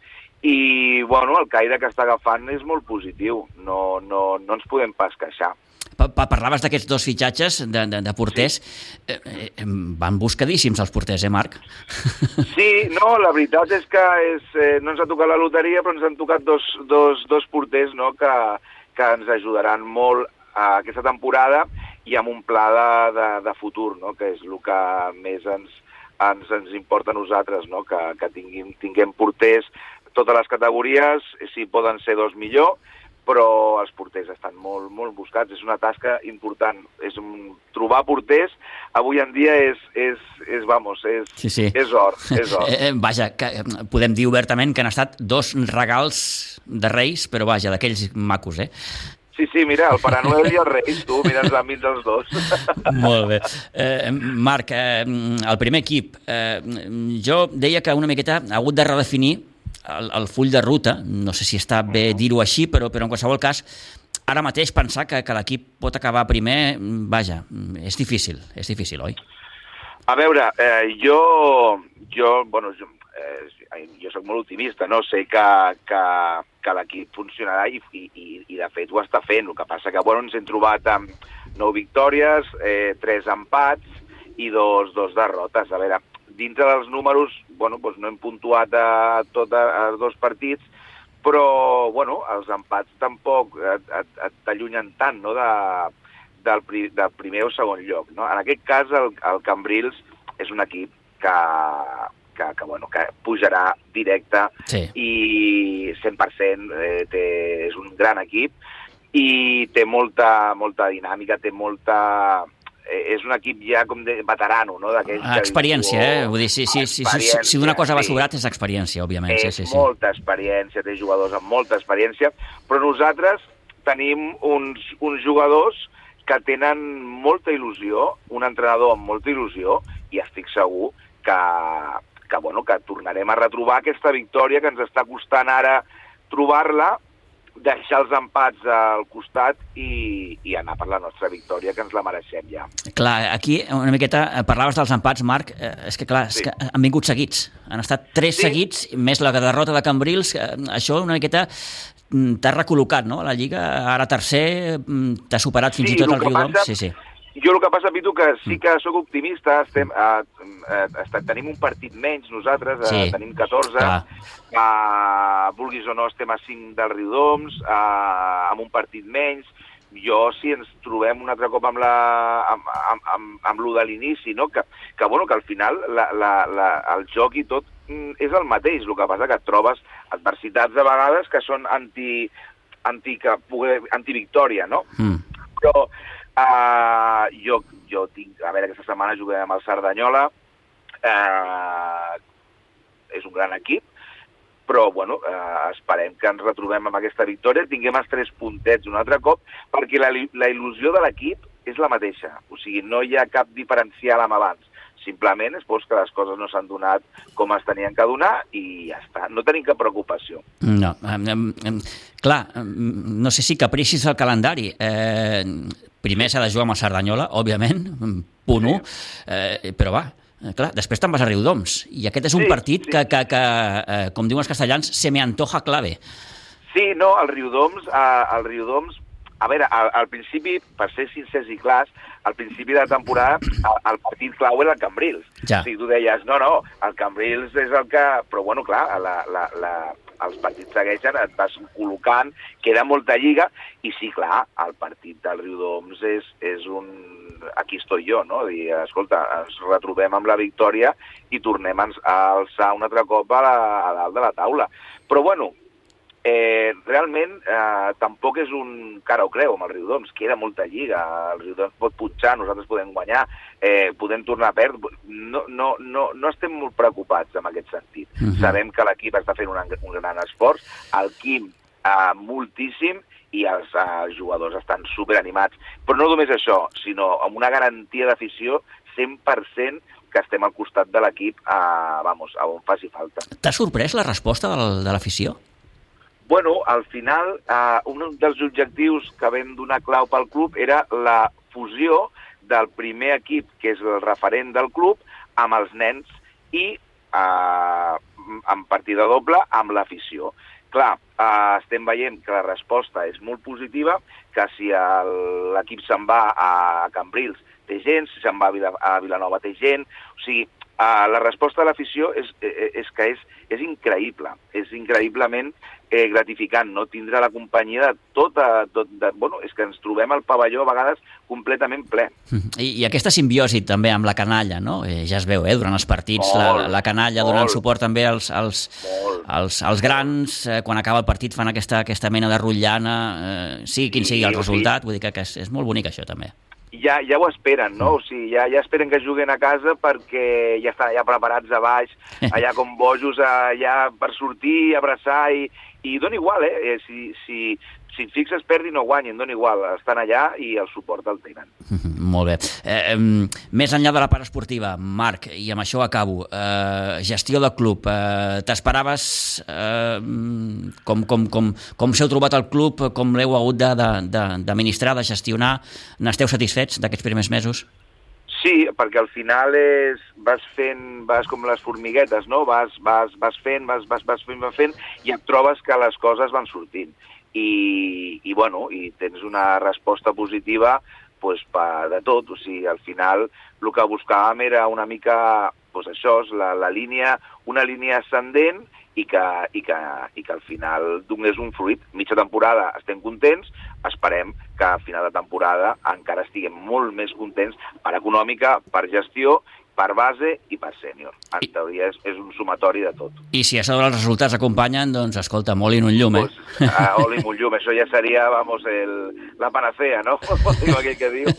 I bueno, el caire que està agafant és molt positiu. No, no, no ens podem pas queixar. Parlaves d'aquests dos fitxatges de, de, de porters. Sí. Eh, eh, van buscadíssims els porters, eh, Marc? Sí, no, la veritat és que és, eh, no ens ha tocat la loteria, però ens han tocat dos, dos, dos porters, no?, que, que ens ajudaran molt a aquesta temporada i amb un pla de, de, de futur, no?, que és el que més ens, ens, ens importa a nosaltres, no?, que, que tinguem, tinguem porters totes les categories, si poden ser dos millor, però els porters estan molt, molt buscats. És una tasca important. És un, trobar porters avui en dia és, és, és vamos, és, sí, sí. és or. És or. Eh, vaja, que podem dir obertament que han estat dos regals de Reis, però vaja, d'aquells macos, eh? Sí, sí, mira, el Pare Noel i el Reis, tu, mira els àmbits dels dos. Molt bé. Eh, Marc, eh, el primer equip, eh, jo deia que una miqueta ha hagut de redefinir El, el full de ruta, no sé si està bé dir-ho així, però, però en qualsevol cas, ara mateix pensar que, que l'equip pot acabar primer, vaja, és difícil, és difícil, oi? A veure, eh, jo, jo, bueno, jo, eh, jo soc molt optimista, no? Sé que, que, que l'equip funcionarà i, i, i de fet ho està fent. El que passa que, bueno, ens hem trobat amb nou victòries, eh, tres empats i dos, dos derrotes. A veure, dintre dels números, bueno, doncs no hem puntuat a tots els dos partits, però bueno, els empats tampoc et, et, et t'allunyen tant, no?, de, del, del primer o segon lloc, no? En aquest cas, el, el Cambrils és un equip que, que, que, bueno, que pujarà directe, sí. I cent per cent eh, té, és un gran equip i té molta, molta dinàmica, té molta... és un equip ja com de veterano, no? Experiència, eh? Vull dir, sí, sí, sí, sí, sí, si d'una cosa va sobrat és experiència, òbviament. És sí, sí, sí. molta experiència, té jugadors amb molta experiència, però nosaltres tenim uns, uns jugadors que tenen molta il·lusió, un entrenador amb molta il·lusió, i estic segur que, que, bueno, que tornarem a retrobar aquesta victòria que ens està costant ara trobar-la, deixar els empats al costat i, i anar per la nostra victòria, que ens la mereixem ja. Clar, aquí una miqueta parlaves dels empats, Marc, eh, és que clar, sí. és que han vingut seguits, han estat tres sí. seguits, més la derrota de Cambrils, eh, això una miqueta t'ha recol·locat, no?, a la Lliga, ara tercer, t'ha superat fins sí, i tot el Riudoms. Sí, sí. Jo el que passa, Pitu, que sí que sóc optimista, estem, eh, eh, tenim un partit menys nosaltres, eh, sí. tenim catorze, eh, vulguis o no estem a cinc del Riudoms, eh, amb un partit menys. Jo, si ens trobem un altre cop amb, la, amb, amb, amb, amb lo de l'inici, no? que, que, bueno, que al final la, la, la, el joc i tot és el mateix, el que passa que et trobes adversitats de vegades que són anti, anti, que, anti-victòria, no? Mm. Però uh, jo, jo tinc, a veure, aquesta setmana juguem amb el Cerdanyola, uh, és un gran equip, però bueno, eh, esperem que ens retrobem amb aquesta victòria, tinguem els tres puntets un altre cop, perquè la, la il·lusió de l'equip és la mateixa, o sigui, no hi ha cap diferencial amb abans, simplement és pues, que les coses no s'han donat com es tenien que donar i ja està, no tenim cap preocupació. No, um, um, clar, um, no sé si capricis el calendari, eh, primer s'ha de jugar amb el Cerdanyola, òbviament, punt u, eh, però va, clar, després te'n vas a Riudoms, i aquest és un sí, partit sí. que, que, que eh, com diuen els castellans, se me antoja clave. Sí, no, el Riudoms, eh, el Riudoms, a veure, al, al principi, per ser sincers i clars, al principi de la temporada, el, el partit clau era el Cambrils. Ja. O sigui, tu deies, no, no, el Cambrils és el que... Però, bueno, clar, la, la, la, els partits segueixen, et vas col·locant, queda molta lliga, i sí, clar, el partit del Riudoms és, és un... Aquí estoy jo, no? Dir, escolta, ens retrobem amb la victòria i tornem a alçar un altre cop a, la, a dalt de la taula. Però, bueno, eh, realment eh, tampoc és un cara o creu amb el Riudoms, queda molta lliga, el Riudoms pot punxar, nosaltres podem guanyar, eh, podem tornar a perdre, no, no, no, no estem molt preocupats en aquest sentit. Uh-huh. Sabem que l'equip està fent un, un gran esforç, el Quim eh, moltíssim, i els uh, jugadors estan superanimats. Però no només això, sinó amb una garantia d'afició cent per cent que estem al costat de l'equip uh, vamos, a on faci falta. T'ha sorprès la resposta del, de l'afició? Bueno, al final, uh, un dels objectius que vam donar clau pel club era la fusió del primer equip, que és el referent del club, amb els nens i uh, en partida doble amb l'afició. Clar, eh, estem veient que la resposta és molt positiva, que si l'equip se'n va a Cambrils té gent, si se'n va a, Vila, a Vilanova té gent, o sigui, eh, la resposta de l'afició és, és que és, és increïble, és increïblement eh, gratificant, no? Tindre la companyia de tota... Tot, de, bueno, és que ens trobem al pavelló a vegades completament ple. I, i aquesta simbiosi també amb la canalla, no? Eh, ja es veu, eh, durant els partits, molt, la, la canalla molt, donant suport també als, als, als, als grans, eh, quan acaba el partit fan aquesta, aquesta mena de rotllana, eh, sigui quin sigui el resultat, vull dir que, que és, és molt bonic això també. Ja, ja ho esperen, no? O sigui, ja, ja esperen que juguen a casa perquè ja estan allà preparats a baix, allà com bojos, allà per sortir, abraçar, i, i dona igual, eh? Si, si, si et fixes, perdin o guanyin, dona igual, estan allà i el suport el tenen. Molt bé. Eh, eh, més enllà de la part esportiva, Marc, i amb això acabo, eh, gestió del club, eh, t'esperaves eh, com, com, com, com s'heu trobat el club, com l'heu hagut d'administrar, de, de, de gestionar, n'esteu satisfets d'aquests primers mesos? Sí, perquè al final és, vas fent, vas com les formiguetes, no? Vas, vas, vas fent, vas, vas, vas fent, vas fent, i et trobes que les coses van sortint. I, i bueno, i tens una resposta positiva pues, pa, de tot, o sigui, al final el que buscàvem era una mica, pues, això, la, la línia, una línia ascendent i que, i, que, i que al final donés un fruit. Mitja temporada estem contents, esperem que a final de temporada encara estiguem molt més contents per econòmica, per gestió, per base i per sènior. En teoria és, és un sumatori de tot. I si això dels resultats acompanyen, doncs escolta, molt in un llum, eh? Pues, uh, all in un llum, això ja seria, vamos, el, la panacea, no? Aquell que diu.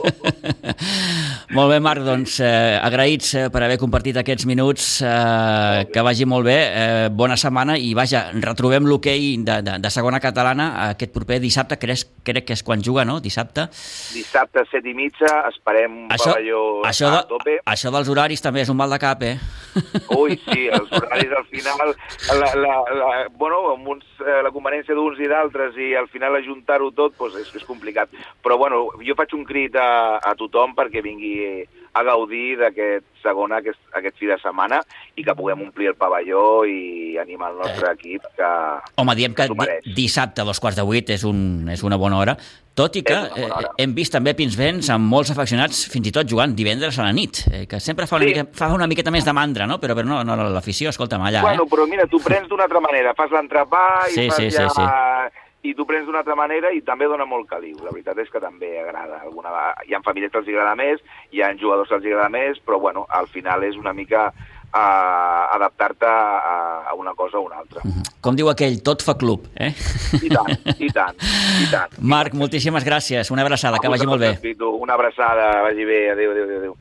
Molt bé, Marc, doncs eh, agraïts per haver compartit aquests minuts, eh, que vagi molt bé, eh, bona setmana, i vaja, retrobem l'hoquei de, de, de segona catalana aquest proper dissabte, crec, crec que és quan juga, no? Dissabte? Dissabte, set i mitja, esperem un això, pavelló això a de, tope. Això dels horaris també és un mal de cap, eh? Ui, sí, els horaris al final, la, la, la, bueno, amb uns, la conveniència d'uns i d'altres, i al final ajuntar-ho tot, doncs és, és complicat. Però bueno, jo faig un crit a, a tothom perquè vingui a gaudir d'aquest segon aquest, aquest fi de setmana i que puguem omplir el pavelló i animar el nostre eh. equip que Home, diem que di dissabte a dos quarts de vuit és, un, és una bona hora, tot i que eh, hem vist també Pinsbens amb molts afeccionats fins i tot jugant divendres a la nit, eh, que sempre fa una, sí. mica, fa una miqueta més de mandra, no? Però, però no, no l'afició, escolta'm, allà, bueno, eh? Però mira, tu prens d'una altra manera, fas l'entrepà i sí, fas sí, ja... Sí, sí. I tu prens d'una altra manera i també dona molt caliu. La veritat és que també agrada. Alguna... Hi ha famílies que els agrada més, hi ha jugadors que els agrada més, però bueno, al final és una mica uh, adaptar-te a, a una cosa o una altra. Com diu aquell, tot fa club, eh? I tant, i tant, i tant. Marc, moltíssimes gràcies. Una abraçada, que vagi molt bé. Una abraçada, vagi bé. Adéu, adéu, adéu.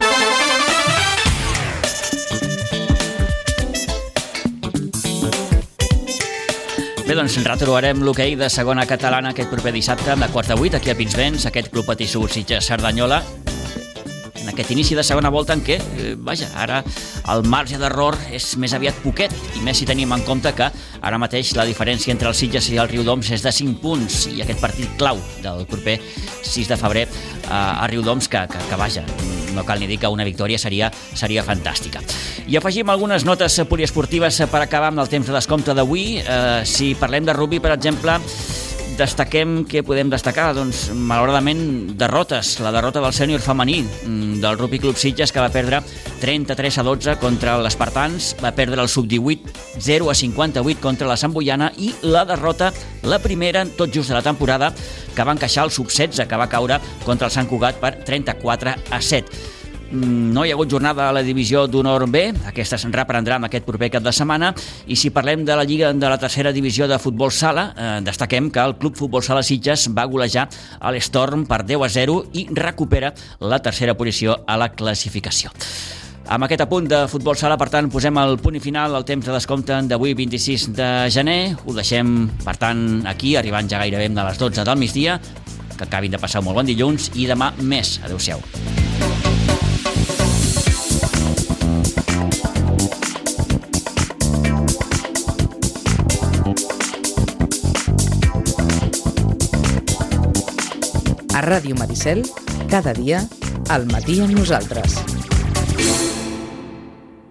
Bé, doncs retrobarem l'hoquei de segona catalana aquest proper dissabte de quarts de vuit aquí a Pinsbens, aquest club Patissur Sitges-Cerdanyola, en aquest inici de segona volta en què, eh, vaja, ara el marge d'error és més aviat poquet, i més si tenim en compte que ara mateix la diferència entre el Sitges i el Riudoms és de cinc punts, i aquest partit clau del proper sis de febrer eh, a Riudoms, que, que, que vaja, no cal ni dir que una victòria seria, seria fantàstica. I afegim algunes notes poliesportives per acabar amb el temps de descompte d'avui. Eh, si parlem de rugby, per exemple, destaquem, què podem destacar? Doncs, malauradament, derrotes. La derrota del sènior femení del Rugby Club Sitges, que va perdre trenta-tres a dotze contra l'Espartans, va perdre el sub divuit zero a cinquanta-vuit contra la Sant Boiana, i la derrota, la primera, tot just de la temporada, que va encaixar el sub setze, que va caure contra el Sant Cugat per trenta-quatre a set. No hi ha hagut jornada a la divisió d'honor B, aquesta se'n reprendrà amb aquest proper cap de setmana, i si parlem de la Lliga de la tercera divisió de futbol sala, eh, destaquem que el Club Futbol Sala Sitges va golejar a l'Storm per deu a zero i recupera la tercera posició a la classificació. Amb aquest apunt de futbol sala, per tant, posem el punt i final al temps de descompte d'avui, vint-i-sis de gener. Ho deixem, per tant, aquí, arribant ja gairebé a les dotze del migdia. Que acabin de passar un molt bon dilluns i demà més. Adéu-siau. A Ràdio Maricel, cada dia, al matí amb nosaltres.